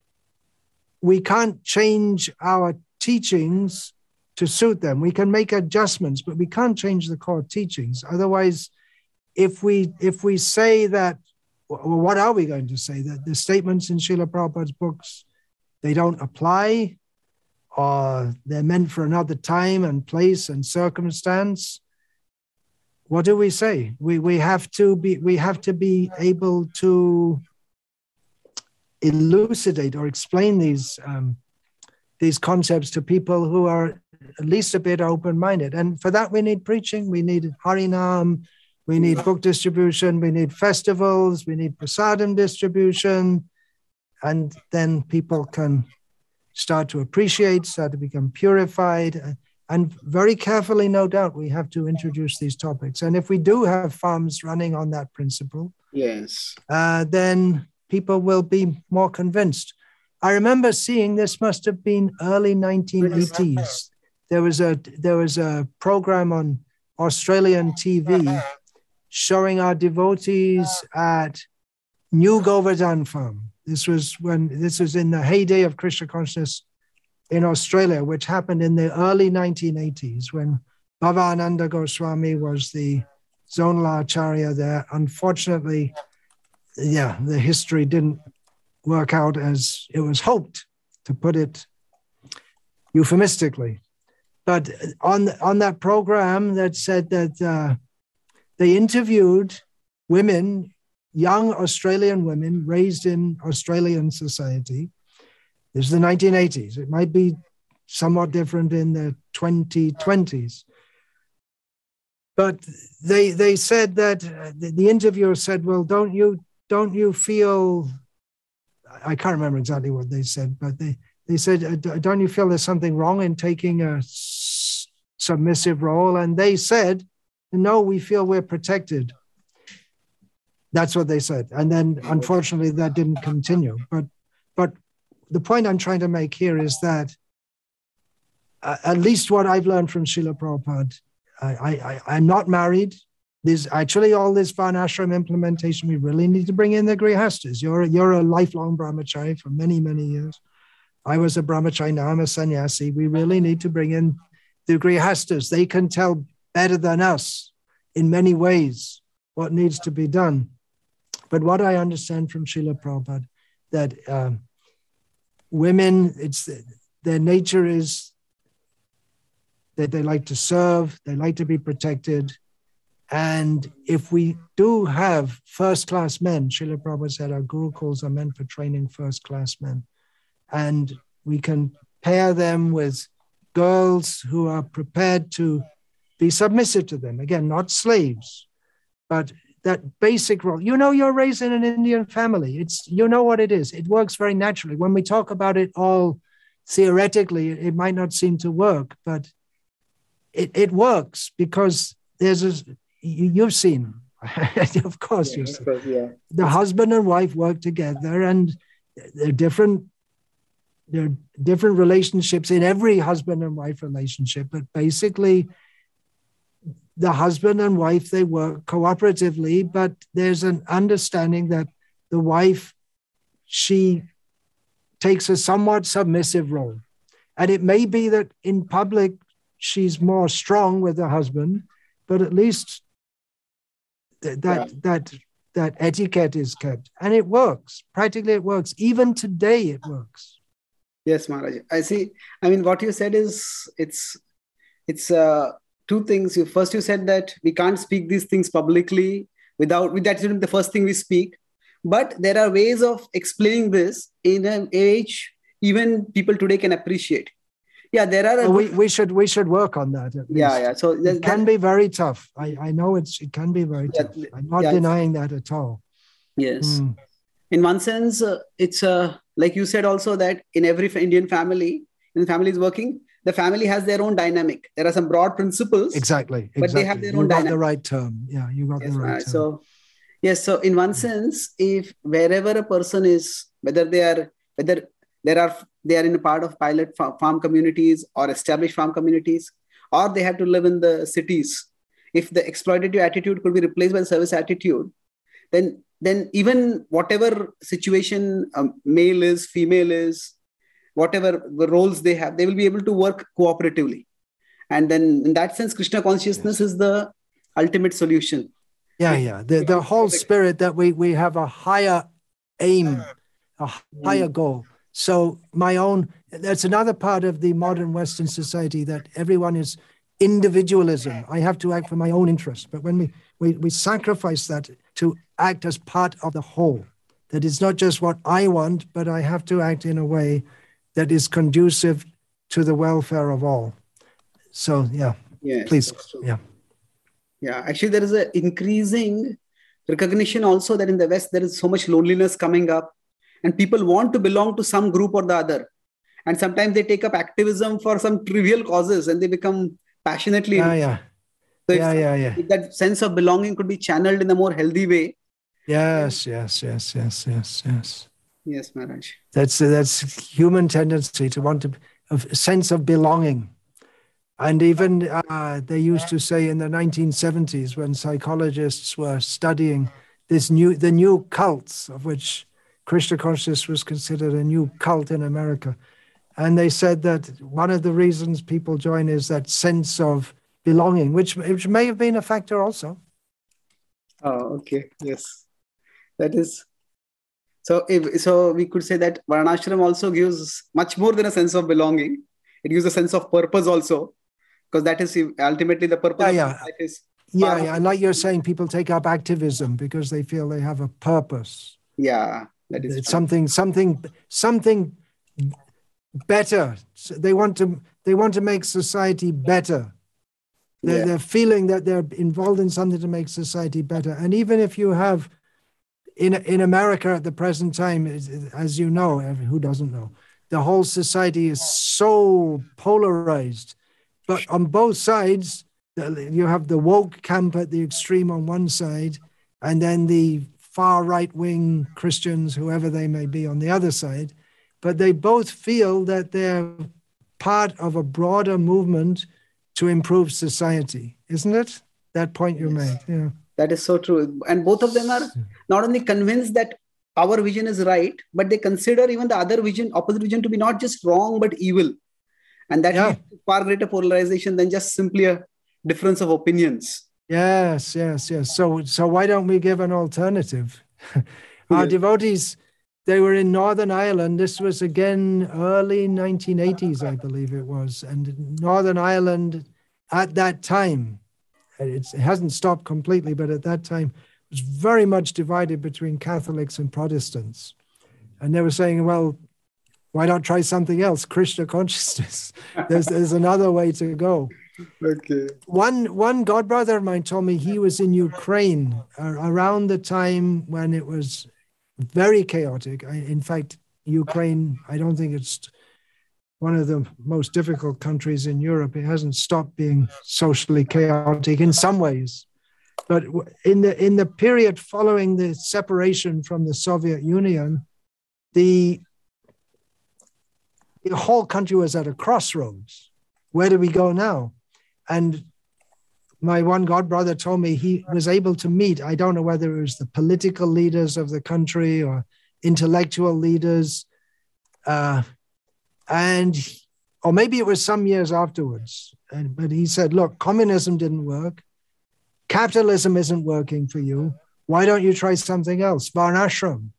we can't change our teachings to suit them. We can make adjustments, but we can't change the core teachings. Otherwise, if we if we say that, well, what are we going to say? That the statements in Srila Prabhupada's books, they don't apply, or they're meant for another time and place and circumstance? What do we say? We we have to be we have to be able to elucidate or explain these um, these concepts to people who are at least a bit open-minded. And for that, we need preaching, we need Harinam, we need book distribution, we need festivals, we need prasadam distribution, and then people can start to appreciate, start to become purified. And very carefully, no doubt, we have to introduce these topics. And if we do have farms running on that principle, Yes. uh, then people will be more convinced. I remember seeing, this must have been early nineteen eighties. There was a there was a program on Australian T V showing our devotees at New Govardhan Farm. This was when this was in the heyday of Krishna consciousness in Australia, which happened in the early nineteen eighties when Bhavananda Goswami was the zonal acharya there. Unfortunately, yeah, the history didn't work out as it was hoped, to put it euphemistically. But on, on that program that said that uh, they interviewed women, young Australian women raised in Australian society. This is the nineteen eighties. It might be somewhat different in the twenty twenties. But they they said that, uh, the, the interviewer said, well, don't you don't you feel, I can't remember exactly what they said, but they, they said, don't you feel there's something wrong in taking a s- submissive role? And they said, no, we feel we're protected. That's what they said. And then unfortunately that didn't continue. But, but the point I'm trying to make here is that uh, at least what I've learned from Srila Prabhupada, I, I, I'm not married. There's actually all this Varnashram implementation. We really need to bring in the Grihastas. You're, you're a lifelong brahmachari for many, many years. I was a brahmachari, now I'm a sannyasi. We really need to bring in the Grihastas. They can tell better than us in many ways what needs to be done. But what I understand from Srila Prabhupada, that um, women, it's their nature is that they like to serve, they like to be protected, And if we do have first-class men, Srila Prabhupada said our gurukuls are meant for training first-class men, and we can pair them with girls who are prepared to be submissive to them. Again, not slaves, but that basic role. You know, you're raised in an Indian family. It's, you know what it is. It works very naturally. When we talk about it all theoretically, it might not seem to work, but it, it works because there's a, you, you've seen, of course, Yeah, you've of seen. course, yeah. The husband and wife work together, and they're different. There are different relationships in every husband and wife relationship, but basically the husband and wife, they work cooperatively, but there's an understanding that the wife, she takes a somewhat submissive role. And it may be that in public, she's more strong with the husband, but at least th- that, Yeah. that, that etiquette is kept. And it works. Practically it works. Even today it works. Yes, Maharaj. I see. I mean, what you said is it's it's uh, two things. You first you said that we can't speak these things publicly without with that isn't the first thing we speak. But there are ways of explaining this in an age even people today can appreciate. Yeah, there are. A Well, we, good- we should we should work on that at yeah, least. yeah. So there's- It can be very tough. I, I know it's it can be very Yeah, tough. I'm not yeah, it's- denying that at all. yes. Mm. In one sense, uh, it's uh, like you said also that in every Indian family, when family is working, the family has their own dynamic. There are some broad principles. Exactly. But Exactly. they have their you own got dynamic. the right term. Yeah, you got Yes, the right Maharaj. term. So, yes. So, in one sense, if wherever a person is, whether they are, whether there are, they are in a part of pilot fa- farm communities or established farm communities, or they have to live in the cities. If the exploitative attitude could be replaced by the service attitude, then then even whatever situation um, male is, female is, whatever the roles they have, they will be able to work cooperatively. And then in that sense, Krishna consciousness is the ultimate solution. Yeah, yeah. The the whole spirit that we we have a higher aim, a higher goal. So my own, that's another part of the modern Western society, that everyone is individualism. I have to act for my own interest. But when we, we, we sacrifice that to act as part of the whole, that it's not just what I want, but I have to act in a way that is conducive to the welfare of all. So, yeah, Yes, please. that's true. Yeah. Yeah, actually, there is an increasing recognition also that in the West, there is so much loneliness coming up and people want to belong to some group or the other. And sometimes they take up activism for some trivial causes and they become passionately. Yeah, yeah. So Yeah, if, yeah, yeah. if that sense of belonging could be channeled in a more healthy way. Yes, yes, yes, yes, yes, yes. Yes, Maharaj. That's that's human tendency to want to a sense of belonging. And even uh, they used to say in the nineteen seventies, when psychologists were studying this new the new cults, of which Krishna consciousness was considered a new cult in America, and they said that one of the reasons people join is that sense of belonging, which which may have been a factor also. Oh, okay. Yes, that is. So, if so, we could say that Varnashram also gives much more than a sense of belonging. It gives a sense of purpose also, because that is ultimately the purpose. Yeah, of yeah. life is Yeah, power. yeah. And like you're saying, people take up activism because they feel they have a purpose. Yeah, that is It's true. something, something, something better. So They want to, they want to make society better. They're, Yeah. they're feeling that they're involved in something to make society better. And even if you have, in in America at the present time, as you know, who doesn't know, the whole society is so polarized. But on both sides, you have the woke camp at the extreme on one side, and then the far right-wing Christians, whoever they may be, on the other side. But they both feel that they're part of a broader movement to improve society, isn't it? That point you made. Yeah. That is so true. And both of them are not only convinced that our vision is right, but they consider even the other vision, opposite vision, to be not just wrong, but evil. And that Yeah. leads to far greater polarization than just simply a difference of opinions. Yes, yes, yes. So, so why don't we give an alternative? Our Yes. devotees, they were in Northern Ireland. This was again early nineteen eighties, I believe it was. And Northern Ireland at that time, it's, it hasn't stopped completely, but at that time it was very much divided between Catholics and Protestants. And they were saying, well, why not try something else? Krishna consciousness. There's, there's another way to go. Okay. One, one godbrother of mine told me he was in Ukraine uh, around the time when it was very chaotic. I, in fact, Ukraine, I don't think it's one of the most difficult countries in Europe. It hasn't stopped being socially chaotic in some ways. But in the in the period following the separation from the Soviet Union, the, the whole country was at a crossroads. Where do we go now? And my one godbrother told me he was able to meet, I don't know whether it was the political leaders of the country or intellectual leaders, uh, and or maybe it was some years afterwards. And, but he said, look, communism didn't work. Capitalism isn't working for you. Why don't you try something else? Varnashram.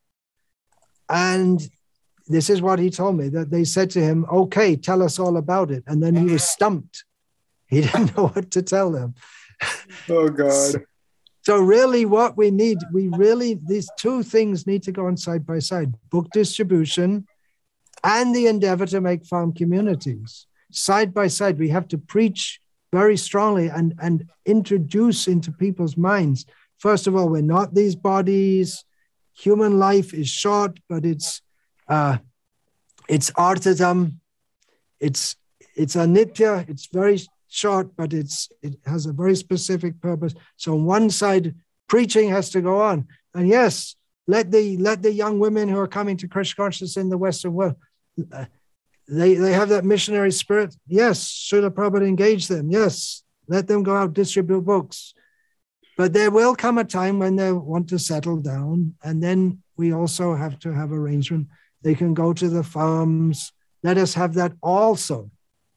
And this is what he told me, that they said to him, okay, tell us all about it. And then he was stumped. He didn't know what to tell them. Oh, God. So, so really what we need, we really, these two things need to go on side by side, book distribution and the endeavor to make farm communities. Side by side, we have to preach very strongly and, and introduce into people's minds. First of all, we're not these bodies. Human life is short, but it's uh, it's arthadam. It's it's anitya. It's very short, but it's it has a very specific purpose. So on one side, preaching has to go on. And yes, let the let the young women who are coming to Krishna consciousness in the Western world, uh, they, they have that missionary spirit. Yes, Srila Prabhupada engage them. Yes, let them go out, distribute books. But there will come a time when they want to settle down. And then we also have to have arrangement. They can go to the farms. Let us have that also.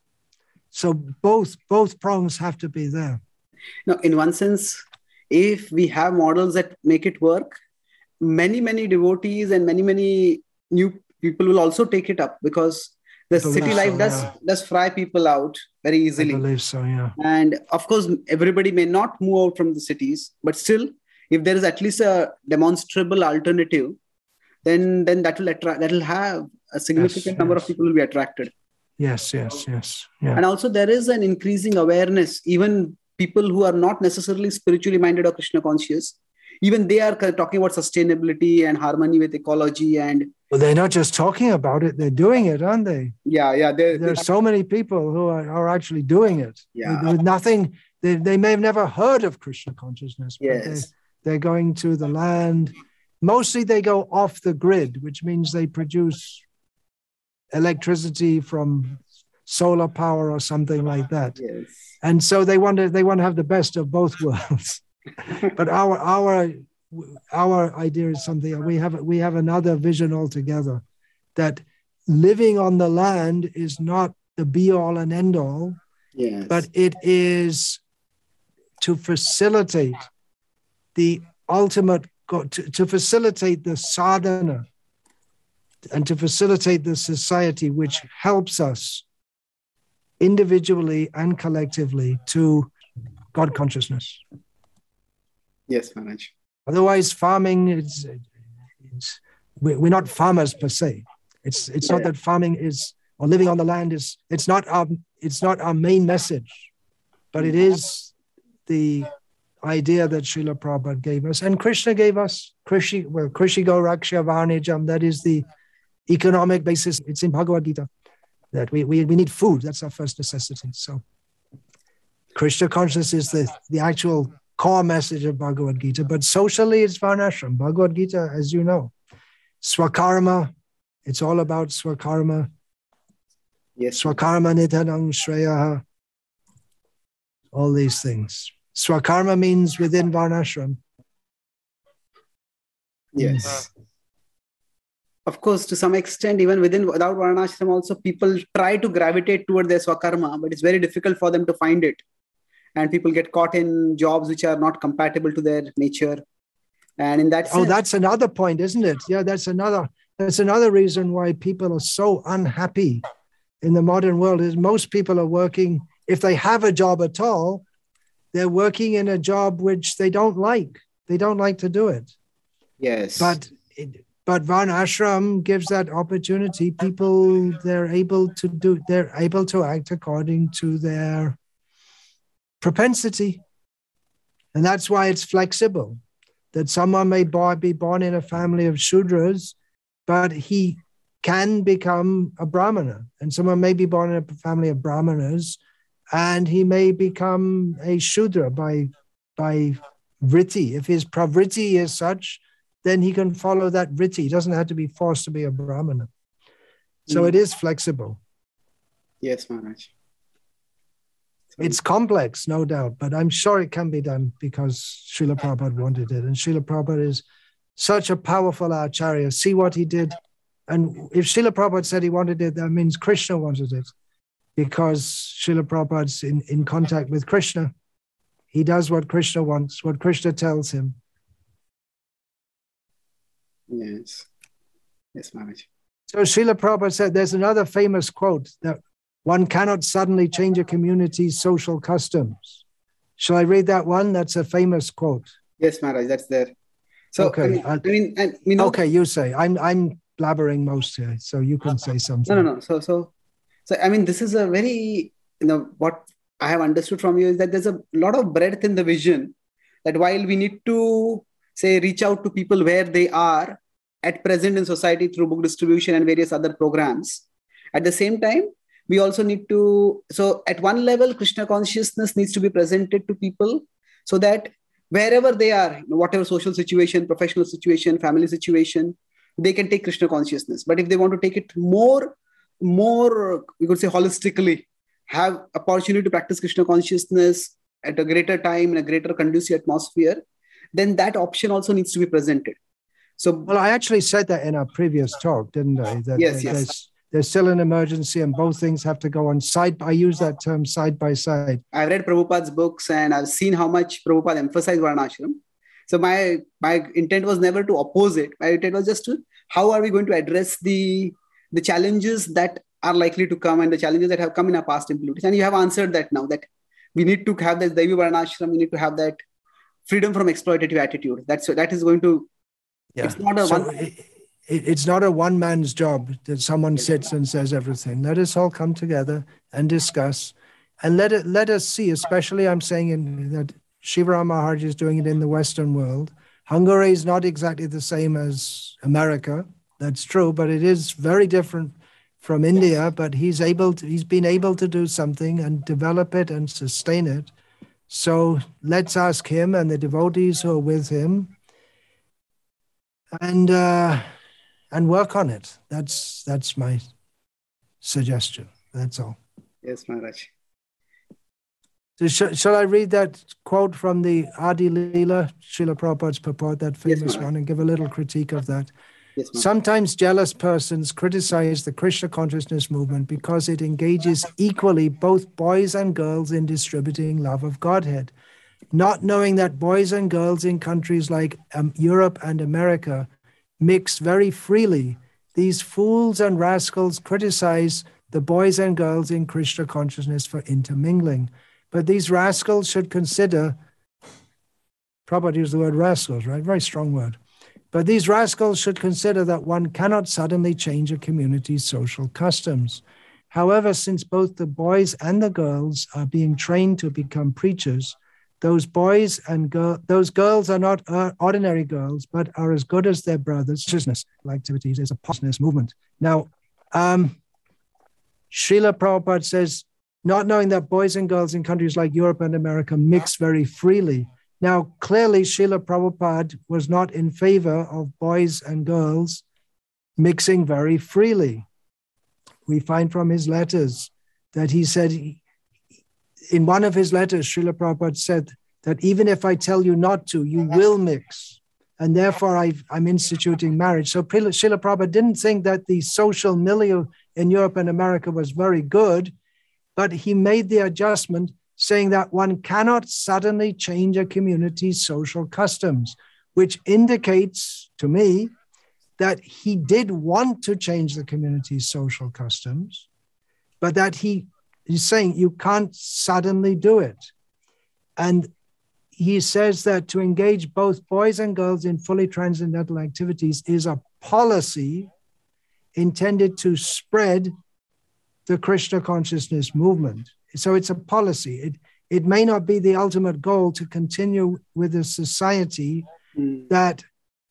So both, both prongs have to be there. Now, in one sense, if we have models that make it work, many, many devotees and many, many new people will also take it up, because the city so, life does, yeah. does fry people out very easily. I believe so, yeah. And of course, everybody may not move out from the cities, but still, if there is at least a demonstrable alternative, then, then that will attract, that will have a significant yes, number yes. of people will be attracted. Yes, yes, yes. Yeah. And also there is an increasing awareness, even people who are not necessarily spiritually minded or Krishna conscious, even they are talking about sustainability and harmony with ecology. And well, they're not just talking about it, they're doing it, aren't they? Yeah, yeah. There's so many people who are, are actually doing it. Yeah. With, with nothing, they, they may have never heard of Krishna consciousness, but yes. they're, they're going to the land. Mostly they go off the grid, which means they produce electricity from solar power or something like that. Yes. And so they want to they want to have the best of both worlds. But our our our idea is something we have we have another vision altogether, that living on the land is not the be all and end all, yes. but it is to facilitate the ultimate to, to facilitate the sadhana and to facilitate the society which helps us individually and collectively to God consciousness. Yes, Maharaj. Otherwise, farming is, it's, we're not farmers per se. It's it's yeah. not that farming is, or living on the land is, it's not our, it's not our main message, but it is the idea that Srila Prabhupada gave us, and Krishna gave us. Krishi, well, Krishigo Raksha Varnijam, that is the economic basis. It's in Bhagavad Gita that we, we, we need food. That's our first necessity. So Krishna consciousness is the, the actual core message of Bhagavad Gita, but socially it's Varnashram. Bhagavad Gita, as you know, Swakarma, it's all about Swakarma. Yes. Swakarma nitanang shreyaha. All these things. Swakarma means within Varnashram. Yes. Of course, to some extent, even within without Varnashram also, people try to gravitate toward their Swakarma, but it's very difficult for them to find it. And people get caught in jobs which are not compatible to their nature. And in that sense, oh, that's another point, isn't it? Yeah, that's another that's another reason why people are so unhappy in the modern world, is most people are working, if they have a job at all, they're working in a job which they don't like. They don't like to do it. Yes. But it, but Varnashram gives that opportunity. People, they're able to do, they're able to act according to their propensity. And that's why it's flexible, that someone may be born in a family of Shudras, but he can become a Brahmana. And someone may be born in a family of Brahmanas, and he may become a Shudra by, by vritti. If his pravritti is such, then he can follow that vritti. He doesn't have to be forced to be a Brahmana. So mm. it is flexible. Yes, Maharaj. It's complex, no doubt, but I'm sure it can be done because Srila Prabhupada wanted it. And Srila Prabhupada is such a powerful acharya. See what he did. And if Srila Prabhupada said he wanted it, that means Krishna wanted it, because Srila Prabhupada's in, in contact with Krishna. He does what Krishna wants, what Krishna tells him. Yes. Yes, Maharaj. So Srila Prabhupada said, there's another famous quote that one cannot suddenly change a community's social customs. Shall I read that one? That's a famous quote. Yes, Maharaj, that's there. So, okay. I mean, I mean, I, you know, okay, you say. I'm I'm blabbering most here, so you can say something. No, no, no. So, so, so, I mean, this is a very, you know, what I have understood from you is that there's a lot of breadth in the vision, that while we need to, say, reach out to people where they are at present in society through book distribution and various other programs, at the same time, we also need to, so at one level, Krishna consciousness needs to be presented to people so that wherever they are, whatever social situation, professional situation, family situation, they can take Krishna consciousness. But if they want to take it more, more, we could say holistically, have opportunity to practice Krishna consciousness at a greater time, in a greater conducive atmosphere, then that option also needs to be presented. So, well, I actually said that in our previous talk, didn't I? That yes, there, yes. There's, there's still an emergency and both things have to go on side. I use that term side by side. I've read Prabhupada's books and I've seen how much Prabhupada emphasized Varnashram. So my, my intent was never to oppose it. My intent was just to, how are we going to address the, the challenges that are likely to come and the challenges that have come in our past implementation. And you have answered that now, that we need to have that Daivi Varnashram, we need to have that freedom from exploitative attitude. That's, that is going to, yeah. It's not a so one. It, it's not a one man's job that someone sits and says everything. Let us all come together and discuss, and let it let us see. Especially, I'm saying in, that Shivaram Maharaj is doing it in the Western world. Hungary is not exactly the same as America. That's true, but it is very different from India. But he's able to. He's been able to do something and develop it and sustain it. So let's ask him and the devotees who are with him, and uh, and work on it. That's that's my suggestion. That's all. Yes, Maharaj. So sh- shall I read that quote from the Adi Leela, Srila Prabhupada's purport, that famous yes, one, and give a little critique of that? Yes, Sometimes jealous persons criticize the Krishna consciousness movement because it engages equally both boys and girls in distributing love of Godhead. Not knowing that boys and girls in countries like um, Europe and America mix very freely, these fools and rascals criticize the boys and girls in Krishna consciousness for intermingling. But these rascals should consider, Prabhupada used the word rascals, right? Very strong word. But these rascals should consider that one cannot suddenly change a community's social customs. However, since both the boys and the girls are being trained to become preachers, those boys and girl, those girls are not uh, ordinary girls, but are as good as their brothers. Consciousness activities is a consciousness movement. Now, um, Srila Prabhupada says, not knowing that boys and girls in countries like Europe and America mix very freely. Now, clearly, Srila Prabhupada was not in favor of boys and girls mixing very freely. We find from his letters that he said, in one of his letters, Srila Prabhupada said that even if I tell you not to, you will mix. And therefore, I've, I'm instituting marriage. So Srila Prabhupada didn't think that the social milieu in Europe and America was very good, but he made the adjustment saying that one cannot suddenly change a community's social customs, which indicates to me that he did want to change the community's social customs, but that he, he's saying you can't suddenly do it. And he says that to engage both boys and girls in fully transcendental activities is a policy intended to spread the Krishna consciousness movement. So it's a policy. It, it may not be the ultimate goal to continue with a society mm. that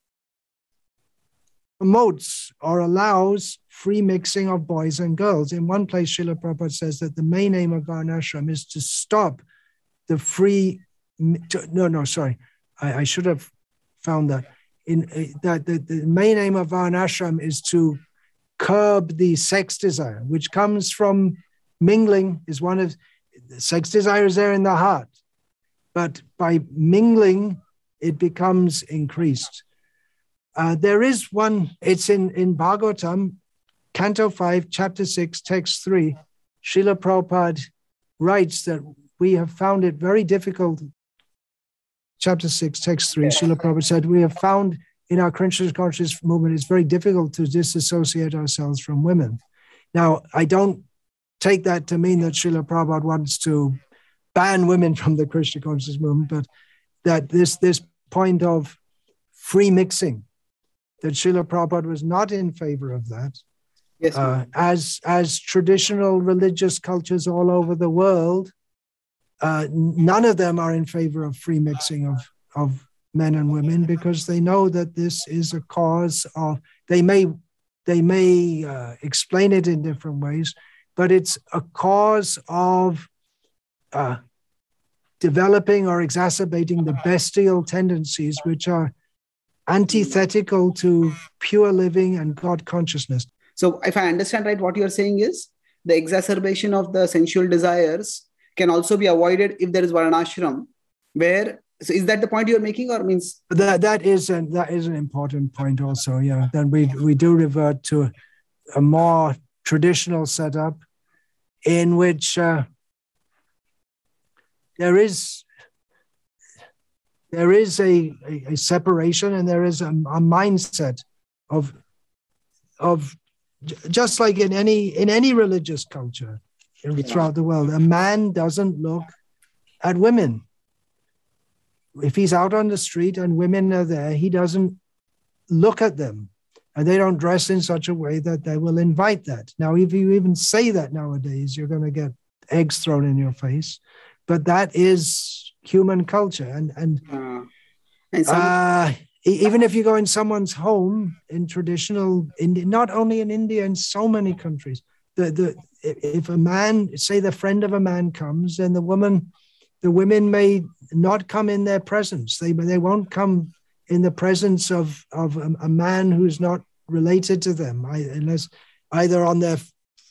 promotes or allows free mixing of boys and girls. In one place, Srila Prabhupada says that the main aim of Varnashram is to stop the free, to, no, no, sorry, I, I should have found that. In uh, that the, the main aim of Varnashram is to curb the sex desire, which comes from mingling, is one of, sex desire is there in the heart. But by mingling, it becomes increased. Uh, there is one, it's in, in Bhagavatam, Canto five, Chapter six, Text three. Srila Prabhupada writes that we have found it very difficult, Chapter six, Text three, Srila Prabhupada said, we have found in our Krishna conscious movement, it's very difficult to disassociate ourselves from women. Now, I don't take that to mean that Srila Prabhupada wants to ban women from the Krishna conscious movement, but that this, this point of free mixing, that Srila Prabhupada was not in favor of that. Yes, uh, as, as traditional religious cultures all over the world, uh, none of them are in favor of free mixing of, of men and women, because they know that this is a cause of, they may, they may uh, explain it in different ways, but it's a cause of uh, developing or exacerbating the bestial tendencies, which are antithetical to pure living and God consciousness. So if I understand right, what you're saying is the exacerbation of the sensual desires can also be avoided if there is varnashram, where, so is that the point you're making, or means? That, that, is, an, that is an important point also, yeah. Then we, we do revert to a more traditional setup in which uh, there is there is a, a, a separation, and there is a, a mindset of of just like in any in any religious culture throughout the world, a man doesn't look at women. If he's out on the street and women are there, he doesn't look at them. And they don't dress in such a way that they will invite that. Now, if you even say that nowadays, you're going to get eggs thrown in your face. But that is human culture. And, and, uh, and some- uh, even if you go in someone's home in traditional India, not only in India, in so many countries, the, the, if a man, say the friend of a man comes, then the woman, the women may not come in their presence. They, they won't come in the presence of, of a, a man who's not related to them, I, unless either on their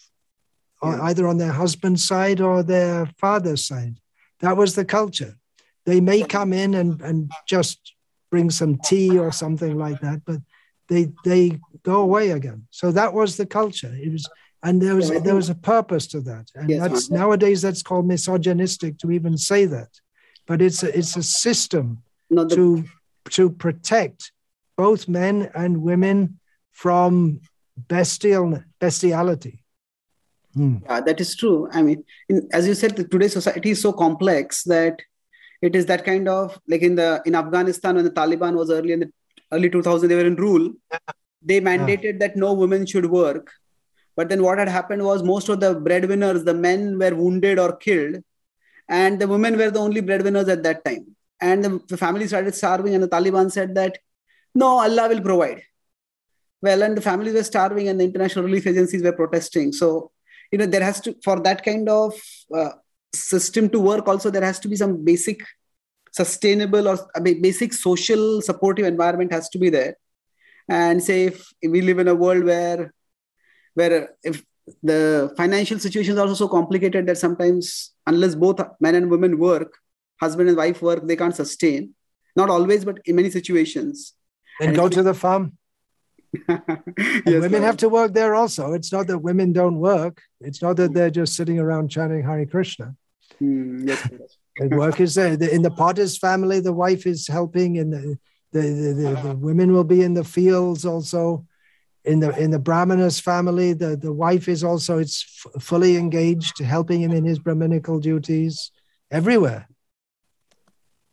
yeah. either on their husband's side or their father's side. That was the culture. They may come in and, and just bring some tea or something like that, but they they go away again. So that was the culture. It was, and there was there was a purpose to that. And yes, that's nowadays that's called misogynistic to even say that. But it's a, it's a system no, the- to to protect both men and women from bestial bestiality. Hmm. Yeah, that is true. I mean, in, as you said, today's society is so complex that it is that kind of, like in the in Afghanistan, when the Taliban was early in the early two thousands, they were in rule. They mandated yeah. that no women should work. But then what had happened was most of the breadwinners, the men were wounded or killed, and the women were the only breadwinners at that time. And the, the family started starving, and the Taliban said that, no, Allah will provide. Well, and the families were starving, and the international relief agencies were protesting. So, you know, there has to, for that kind of uh, system to work also, there has to be some basic sustainable or a basic social supportive environment has to be there. And say, if, if we live in a world where, where if the financial situation is also so complicated that sometimes, unless both men and women work, husband and wife work, they can't sustain. Not always, but in many situations. Then and go to the farm. yes, women right. have to work there also. It's not that women don't work. It's not that they're just sitting around chanting Hare Krishna. Mm, yes, the work is there. In the potter's family, the wife is helping, and the the, the, the, the women will be in the fields also. In the in the Brahmana's family, the, the wife is also it's f- fully engaged, helping him in his Brahminical duties everywhere.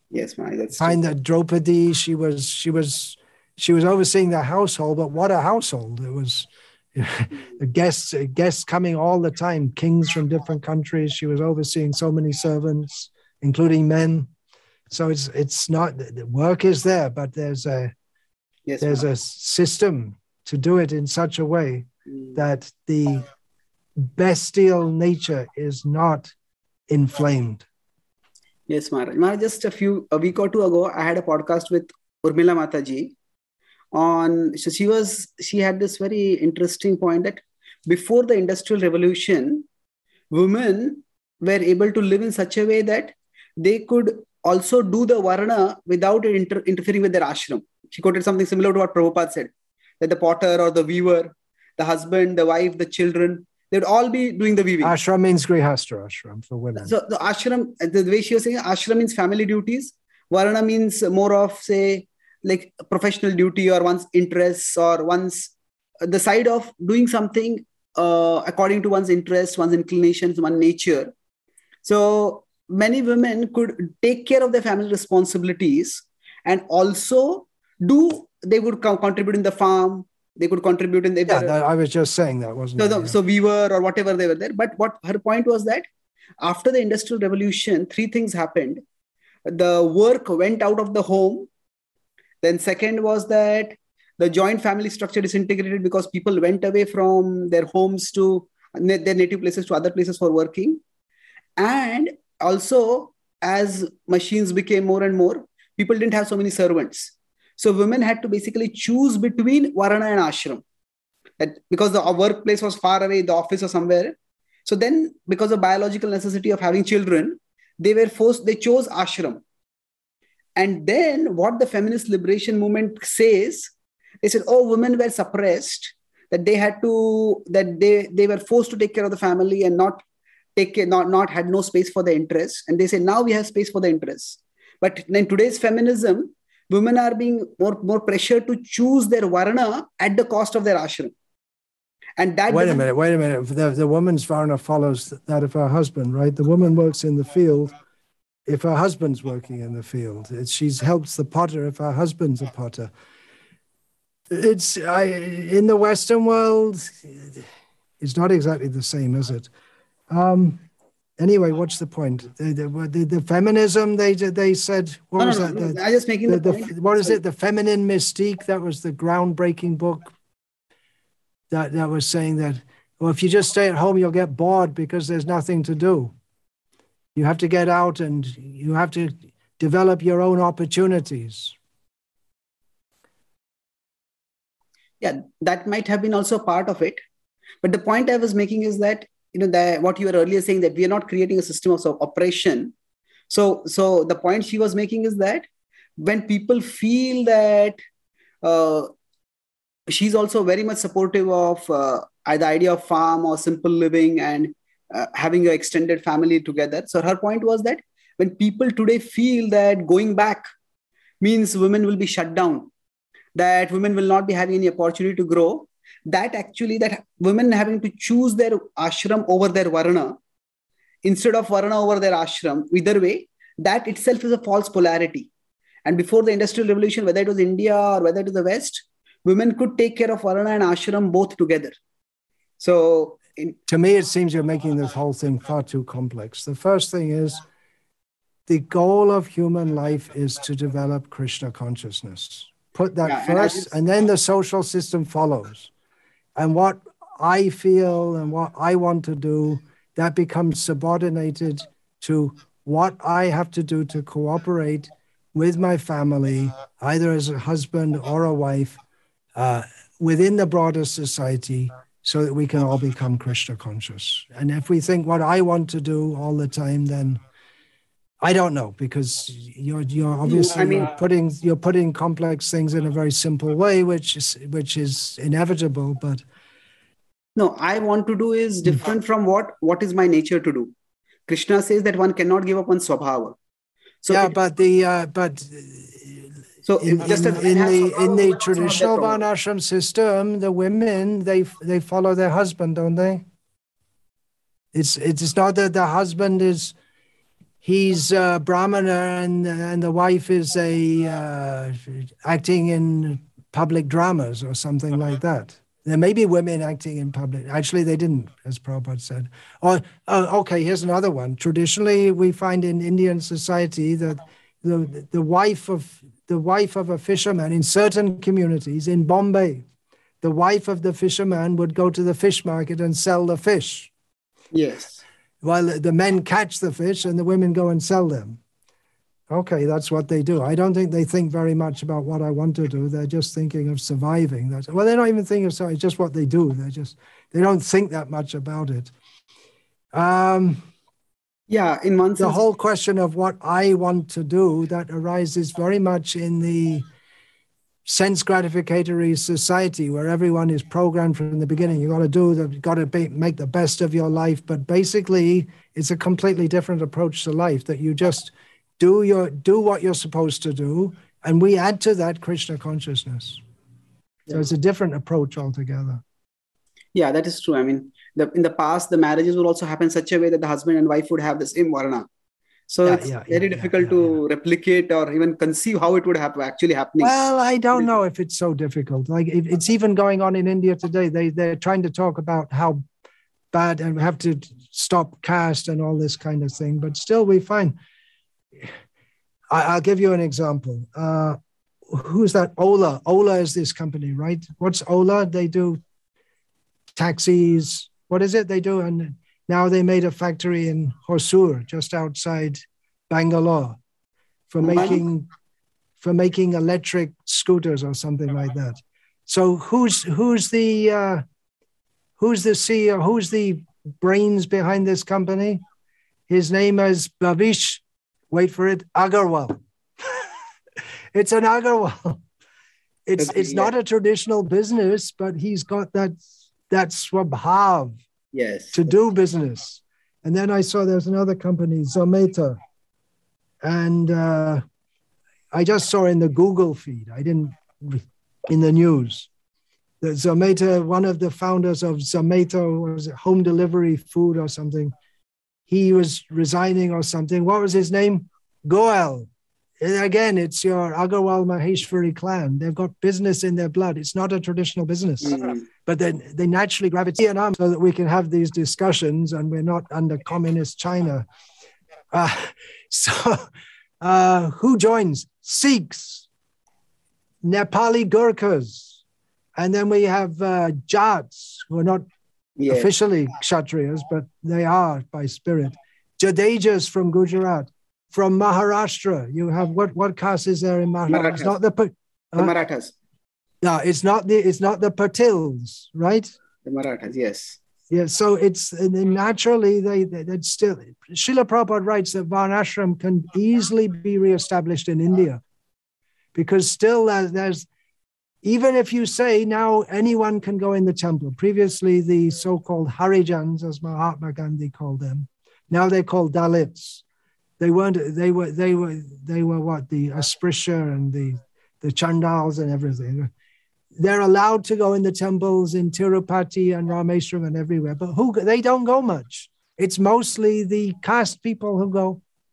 Yes, Maharaj, that's Find true. that Draupadi, she was she was she was overseeing the household, but what a household! It was guests guests coming all the time, kings from different countries. She was overseeing so many servants, including men. So it's it's not, the work is there, but there's a Yes, there's Maharaj. a system to do it in such a way Mm. that the bestial nature is not inflamed. Yes, Maharaj. Maharaj, just a few a week or two ago, I had a podcast with Urmila Mataji on. So she was she had this very interesting point that before the Industrial Revolution, women were able to live in such a way that they could also do the varna without it inter- interfering with their ashram. She quoted something similar to what Prabhupada said, that the potter or the weaver, the husband, the wife, the children, they would all be doing the weaving. Ashram means grihastha ashram for women. So the ashram, the way she was saying, ashram means family duties. Varna means more of, say, like professional duty or one's interests or one's the side of doing something uh, according to one's interests, one's inclinations, one's nature. So many women could take care of their family responsibilities and also do, they would co- contribute in the farm, they could contribute in the, Yeah, that, I was just saying that, wasn't so, it? the, Yeah. so weaver or whatever they were there. But what her point was that after the Industrial Revolution, three things happened. The work went out of the home. Then second was that the joint family structure disintegrated because people went away from their homes to their native places to other places for working. And also, as machines became more and more, people didn't have so many servants. So women had to basically choose between varna and ashram. That because the workplace was far away, the office was somewhere. So then, because of biological necessity of having children, they were forced, they chose ashram. And then what the feminist liberation movement says, they said, oh, women were suppressed, that they had to, that they, they were forced to take care of the family and not take care, not, not had no space for the interests. And they say, now we have space for the interests. But in today's feminism, women are being more, more pressured to choose their varna at the cost of their ashram. And that wait a minute, wait a minute. The, the woman's varna follows that of her husband, right? The woman works in the field if her husband's working in the field. She helps the potter if her husband's a potter. It's I, in the Western world, it's not exactly the same, is it? Um, anyway, what's the point? The, the, the, the feminism, they they said, what no, was no, that? no, The, I just making the, the, point. the What is it? The Feminine Mystique, that was the groundbreaking book that, that was saying that, well, if you just stay at home, you'll get bored because there's nothing to do. You have to get out and you have to develop your own opportunities. Yeah, that might have been also part of it. But the point I was making is that, you know, that what you were earlier saying, that we are not creating a system of, of oppression. So, so the point she was making is that when people feel that uh, she's also very much supportive of uh, the idea of farm or simple living and uh, having an extended family together. So her point was that when people today feel that going back means women will be shut down, that women will not be having any opportunity to grow, that actually that women having to choose their ashram over their varna, instead of varna over their ashram, either way, that itself is a false polarity. And before the Industrial Revolution, whether it was India or whether it was the West, women could take care of varna and ashram both together. So in, to me, it seems you're making this whole thing far too complex. The first thing is, the goal of human life is to develop Krishna consciousness. Put that yeah, first, and, just, and then the social system follows. And what I feel and what I want to do, that becomes subordinated to what I have to do to cooperate with my family, either as a husband or a wife, uh, within the broader society, so that we can all become Krishna conscious. And if we think what I want to do all the time, then I don't know, because you're you're obviously I mean, you're putting you're putting complex things in a very simple way, which is which is inevitable. But no, I want to do is different from what what is my nature to do. Krishna says that one cannot give up on swabhava. So yeah, it, but the uh, but so in, just in, in the in the traditional varnashram system, the women they they follow their husband, don't they? It's it's not that the husband is he's a Brahmana and, and the wife is a uh, acting in public dramas or something like that. There may be women acting in public. Actually, they didn't, as Prabhupada said. Or, oh, okay, here's another one. Traditionally, we find in Indian society that the, the wife of the wife of a fisherman in certain communities in Bombay, the wife of the fisherman would go to the fish market and sell the fish. Yes. While the men catch the fish and the women go and sell them. Okay, that's what they do. I don't think they think very much about what I want to do. They're just thinking of surviving. That's, well, they're not even thinking of surviving. It's just what they do. They just, they don't think that much about it. Um, yeah, in one the sense, whole question of what I want to do, that arises very much in the sense gratificatory society where everyone is programmed from the beginning. You got to do the, got to be, make the best of your life. But basically, it's a completely different approach to life that you just do your do what you're supposed to do, and we add to that Krishna consciousness. So yeah. It's a different approach altogether. Yeah, that is true. I mean, the, in the past, the marriages would also happen in such a way that the husband and wife would have the same varna. So yeah, it's yeah, very yeah, difficult yeah, to yeah. replicate or even conceive how it would have actually happening. Well, I don't know if it's so difficult. Like if it's even going on in India today. They they're trying to talk about how bad and we have to stop caste and all this kind of thing. But still, we find. I'll give you an example. Uh, who's that? Ola. Ola is this company, right? What's Ola? They do taxis. What is it they do? And now they made a factory in Hosur, just outside Bangalore, for making for making electric scooters or something like that. So who's who's the uh, who's the C E O? Who's the brains behind this company? His name is Bhavish. Wait for it, Agarwal. It's an Agarwal. It's it's not a traditional business, but he's got that that swabhav yes. to do business. And then I saw there's another company, Zomato, and uh, I just saw in the Google feed. I didn't in the news. The Zomato, one of the founders of Zomato, was it home delivery food or something. He was resigning or something. What was his name? Goel. And again, it's your Agarwal Maheshwari clan. They've got business in their blood. It's not a traditional business. Mm-hmm. But then they naturally gravitate on so that we can have these discussions and we're not under communist China. Uh, so uh, who joins? Sikhs, Nepali Gurkhas. And then we have uh, Jats, who are not Yeah. officially Kshatriyas, but they are by spirit. Jadejas from Gujarat. From Maharashtra, you have what what caste is there in Maharashtra? Marathas. It's not the, uh, the Marathas. No, it's not the it's not the Patils, right? The Marathas, yes. Yeah, so it's naturally they they still. Srila Prabhupada writes that Varnashram can easily be reestablished in India, because still there's, there's even if you say now anyone can go in the temple. Previously, the so-called Harijans, as Mahatma Gandhi called them, now they're called Dalits. They weren't. They were. They were. They were what the Asprishya and the the Chandals and everything. They're allowed to go in the temples in Tirupati and Rameswaram and everywhere, but who? They don't go much. It's mostly the caste people who go.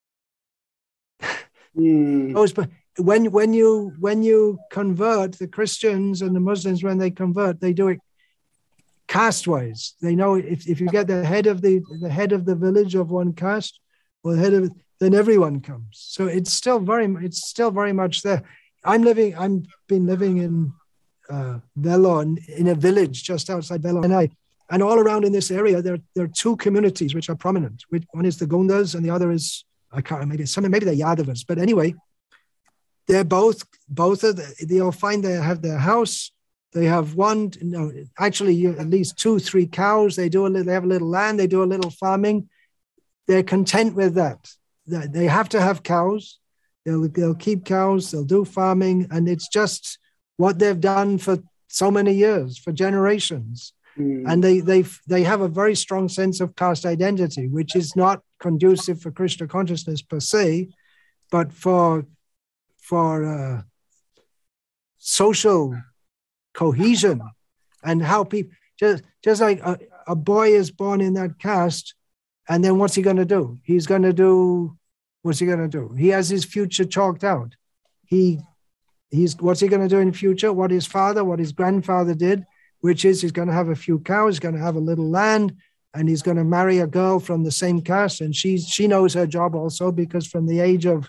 Mm. Those, when when you when you convert, the Christians and the Muslims, when they convert, they do it caste-wise. They know if, if you get the head of the the head of the village of one caste, or the head of it, then everyone comes. So it's still very it's still very much there. I'm living. I'm been living in uh, Vellore, in, in a village just outside Vellore, and I and all around in this area there there are two communities which are prominent. One is the Gundas, and the other is I can't maybe some maybe the Yadavas. But anyway, they're both both of the, they'll find they have their house. They have one, no, actually at least two, three cows. They do a little, they have a little land. They do a little farming. They're content with that. They have to have cows. They'll they'll keep cows. They'll do farming, and it's just what they've done for so many years, for generations. Mm. And they they they have a very strong sense of caste identity, which is not conducive for Krishna consciousness per se, but for for uh, social cohesion and how people just just like a, a boy is born in that caste, and then what's he going to do? He's going to do What's he going to do? He has his future chalked out. He, he's, what's he going to do in future? What his father, what his grandfather did, which is he's going to have a few cows, he's going to have a little land, and he's going to marry a girl from the same caste. And she's, she knows her job also, because from the age of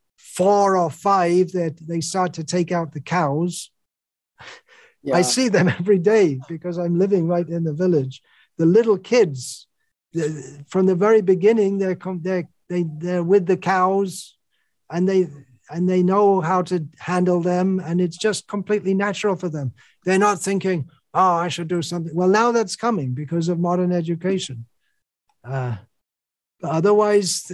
four or five that they start to take out the cows. Yeah. I see them every day because I'm living right in the village. The little kids, from the very beginning, they're they're they they're with the cows, and they and they know how to handle them, and it's just completely natural for them. They're not thinking, "Oh, I should do something." Well, now that's coming because of modern education. Uh, otherwise,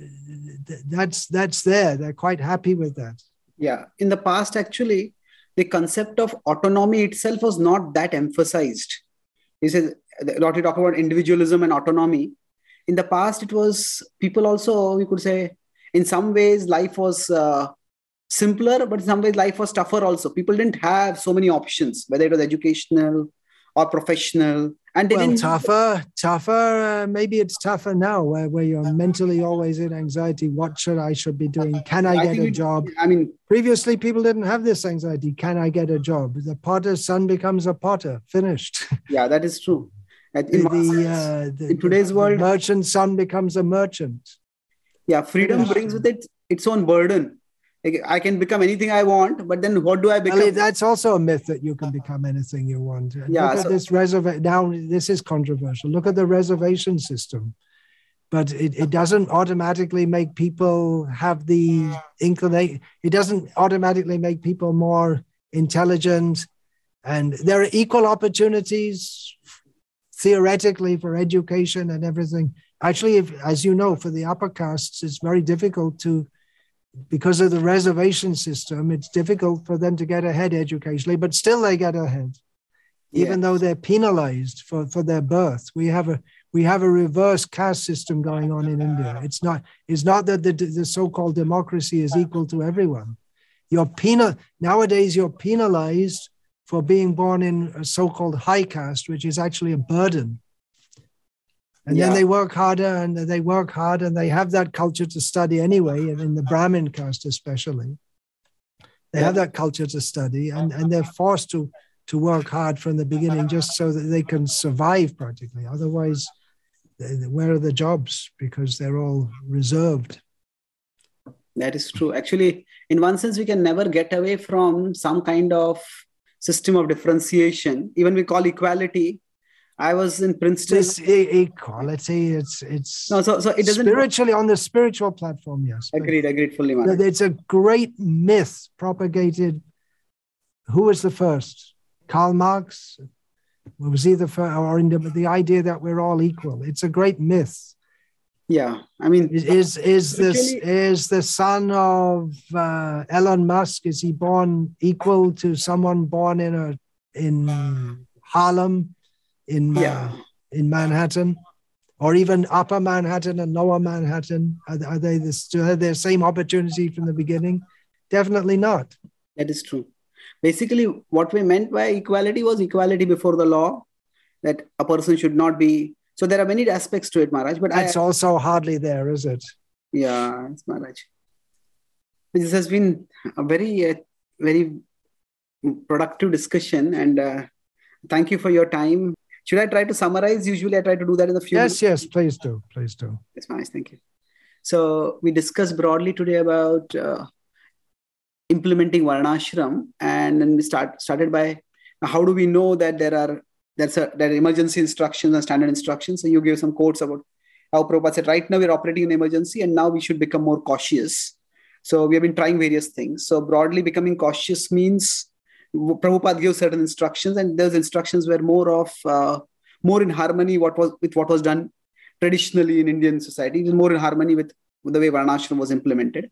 uh, that's that's there. They're quite happy with that. Yeah, in the past, actually, the concept of autonomy itself was not that emphasized. He says, what we talk about individualism and autonomy. In the past, it was people also, we could say, in some ways, life was uh, simpler, but in some ways, life was tougher also. People didn't have so many options, whether it was educational or professional. And they well, didn't tougher, tougher. Uh, maybe it's tougher now, where, where you're mentally always in anxiety. What should I should be doing? Can I, I get a it, job? I mean, previously people didn't have this anxiety. Can I get a job? The potter's son becomes a potter. Finished. Yeah, that is true. In, the, uh, the, in today's the, world, the merchant's son becomes a merchant. Yeah, freedom Finished. brings with it its own burden. I can become anything I want, but then what do I become? Well, that's also a myth that you can become anything you want. Yeah, Look at so, this reservation. Now, this is controversial. Look at the reservation system. But it, it doesn't automatically make people have the inclination. It doesn't automatically make people more intelligent. And there are equal opportunities, theoretically, for education and everything. Actually, if, as you know, for the upper castes, it's very difficult to, because of the reservation system, it's difficult for them to get ahead educationally, but still they get ahead, yes. even though they're penalized for, for their birth. We have a we have a reverse caste system going on in India. It's not it's not that the, the so-called democracy is equal to everyone. You're penal nowadays. You're penalized for being born in a so-called high caste, which is actually a burden. And yeah. then they work harder and they work hard and they have that culture to study anyway. And in the Brahmin caste especially, they yeah. have that culture to study and, and they're forced to, to work hard from the beginning just so that they can survive practically. Otherwise, they, where are the jobs? Because they're all reserved. That is true. Actually, in one sense, we can never get away from some kind of system of differentiation. Even we call equality. I was in Princeton. This equality, it's it's no, so so it doesn't spiritually on the spiritual platform. Yes, agreed, agreed fully. Man. It's a great myth propagated. Who was the first? Karl Marx. Was he the first, or in the, the idea that we're all equal? It's a great myth. Yeah, I mean, is is this is the son of uh, Elon Musk? Is he born equal to someone born in a in Harlem? In yeah. uh, in Manhattan, or even Upper Manhattan and Lower Manhattan? Are, are they the, do they have the same opportunity from the beginning? Definitely not. That is true. Basically, what we meant by equality was equality before the law, that a person should not be. So there are many aspects to it, Maharaj. But that's I, also hardly there, is it? Yeah, it's Maharaj. This has been a very, uh, very productive discussion, and uh, thank you for your time. Should I try to summarize? Usually I try to do that in a few Yes, minutes. yes, please do. Please do. Yes, nice. Thank you. So we discussed broadly today about uh, implementing Varnashram, and then we start started by how do we know that there are there's a, there are emergency instructions and standard instructions. So you gave some quotes about how Prabhupada said, right now we're operating in emergency and now we should become more cautious. So we have been trying various things. So broadly becoming cautious means Prabhupada gave certain instructions, and those instructions were more of uh, more in harmony what was with what was done traditionally in Indian society. It was more in harmony with, with the way Varnashram was implemented.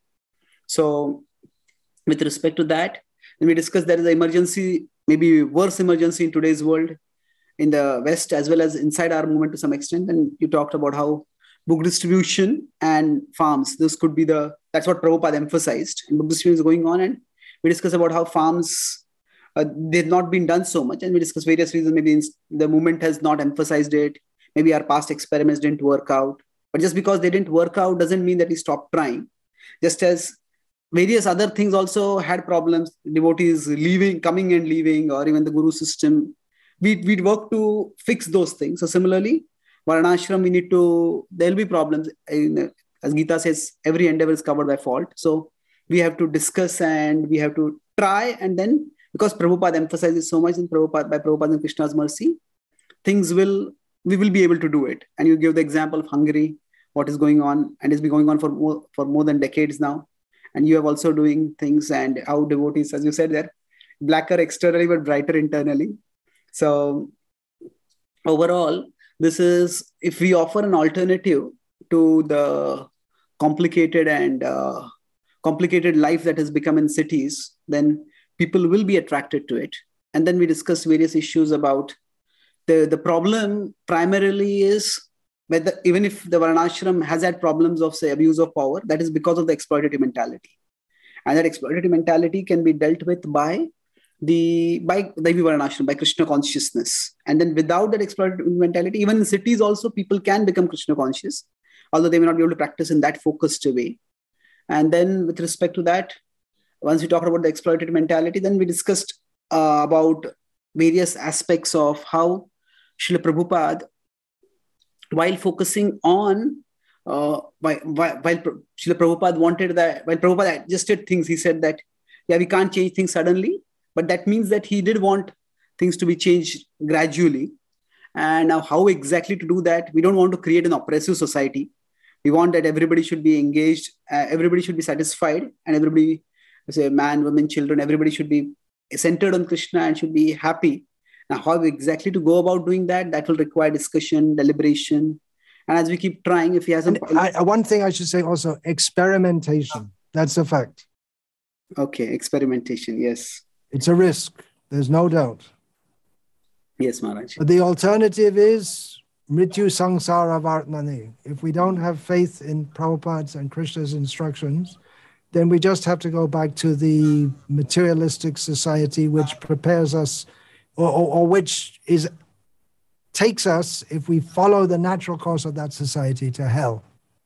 So, with respect to that, when we discussed there is an emergency, maybe worse emergency in today's world, in the West as well as inside our movement to some extent. And you talked about how book distribution and farms, this could be the that's what Prabhupada emphasized. And book distribution is going on, and we discussed about how farms. Uh, they've not been done so much, and we discussed various reasons. Maybe the movement has not emphasized it. Maybe our past experiments didn't work out. But just because they didn't work out doesn't mean that we stopped trying. just as various other things also had problems, devotees leaving, coming and leaving, or even the guru system. We, we'd work to fix those things. So similarly, Varnashram, we need to, there'll be problems. In, as Gita says, every endeavor is covered by fault. So we have to discuss and we have to try. And then, because Prabhupada emphasizes so much in Prabhupada, by Prabhupada and Krishna's mercy, things will, we will be able to do it. And you give the example of Hungary, what is going on, and it's been going on for more, for more than decades now. And you have also doing things, and how devotees, as you said, they're blacker externally, but brighter internally. So overall, this is, if we offer an alternative to the complicated and uh, complicated life that has become in cities, then people will be attracted to it. And then we discuss various issues about the, the problem primarily is whether, even if the Varnashram has had problems of, say, abuse of power, that is because of the exploitative mentality. And that exploitative mentality can be dealt with by the by Daivi Varnashram, by Krishna consciousness. And then without that exploitative mentality, even in cities also, people can become Krishna conscious, although they may not be able to practice in that focused way. And then with respect to that, once we talked about the exploitative mentality, then we discussed uh, about various aspects of how Srila Prabhupada, while focusing on, uh, while, while, while Srila Prabhupada wanted that, while Prabhupada adjusted things, he said that, yeah, we can't change things suddenly, but that means that he did want things to be changed gradually. And now how exactly to do that? We don't want to create an oppressive society. We want that everybody should be engaged, uh, everybody should be satisfied, and everybody, say man, women, children, everybody should be centered on Krishna and should be happy. Now, how exactly to go about doing that? That will require discussion, deliberation. And as we keep trying, if he has... I, one thing I should say also, experimentation. That's a fact. Okay, experimentation, yes. It's a risk. There's no doubt. Yes, Maharaj. But the alternative is Mrityu Sangsara Vartmani. If we don't have faith in Prabhupada's and Krishna's instructions, then we just have to go back to the materialistic society which prepares us, or, or, or which is takes us, if we follow the natural course of that society, to hell.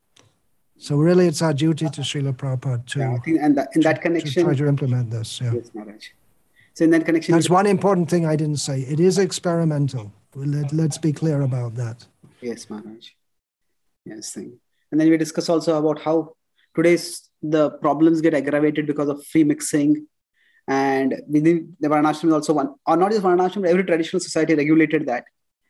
So really it's our duty to Srila Prabhupada to, yeah, I think, and that, in that to, connection, to try to implement this. Yeah. Yes, Maharaj. So in that connection... That's one important thing I didn't say. It is experimental. Let, let's be clear about that. Yes, Maharaj. Yes, thank you. And then we discuss also about how today's the problems get aggravated because of free mixing. And within the Varnashram is also one, or not just Varnashram, but every traditional society regulated that.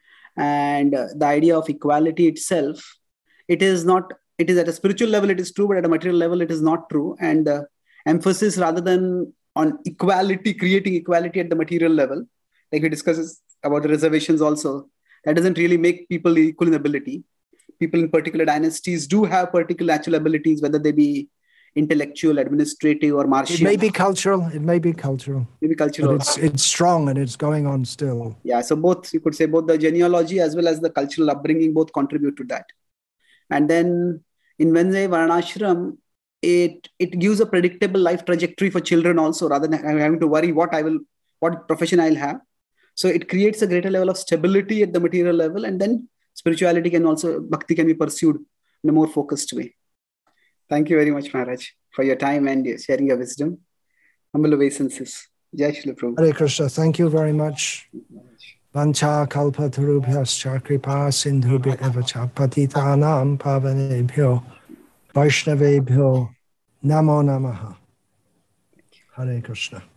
And uh, the idea of equality itself, it is not, it is at a spiritual level, it is true, but at a material level, it is not true. And the emphasis rather than on equality, creating equality at the material level, like we discussed about the reservations also, that doesn't really make people equal in ability. People in particular dynasties do have particular natural abilities, whether they be intellectual, administrative, or martial. It may be cultural. It may be cultural. Maybe cultural. But it's, it's strong and it's going on still. Yeah, so both, you could say both the genealogy as well as the cultural upbringing both contribute to that. And then in Venzai Varnashram, it, it gives a predictable life trajectory for children also, rather than having to worry what I will, what profession I'll have. So it creates a greater level of stability at the material level, and then spirituality can also, bhakti can be pursued in a more focused way. Thank you very much, Maharaj, for your time and sharing your wisdom. Humble obeisances. Jai Shri Prabhu. Hare Krishna. Thank you very much. Vancha kalpa tarubhyascha kripa sindhubhya evacha patitanam pavanebhyo vaishnavebhyo namo namaha. Hare Krishna.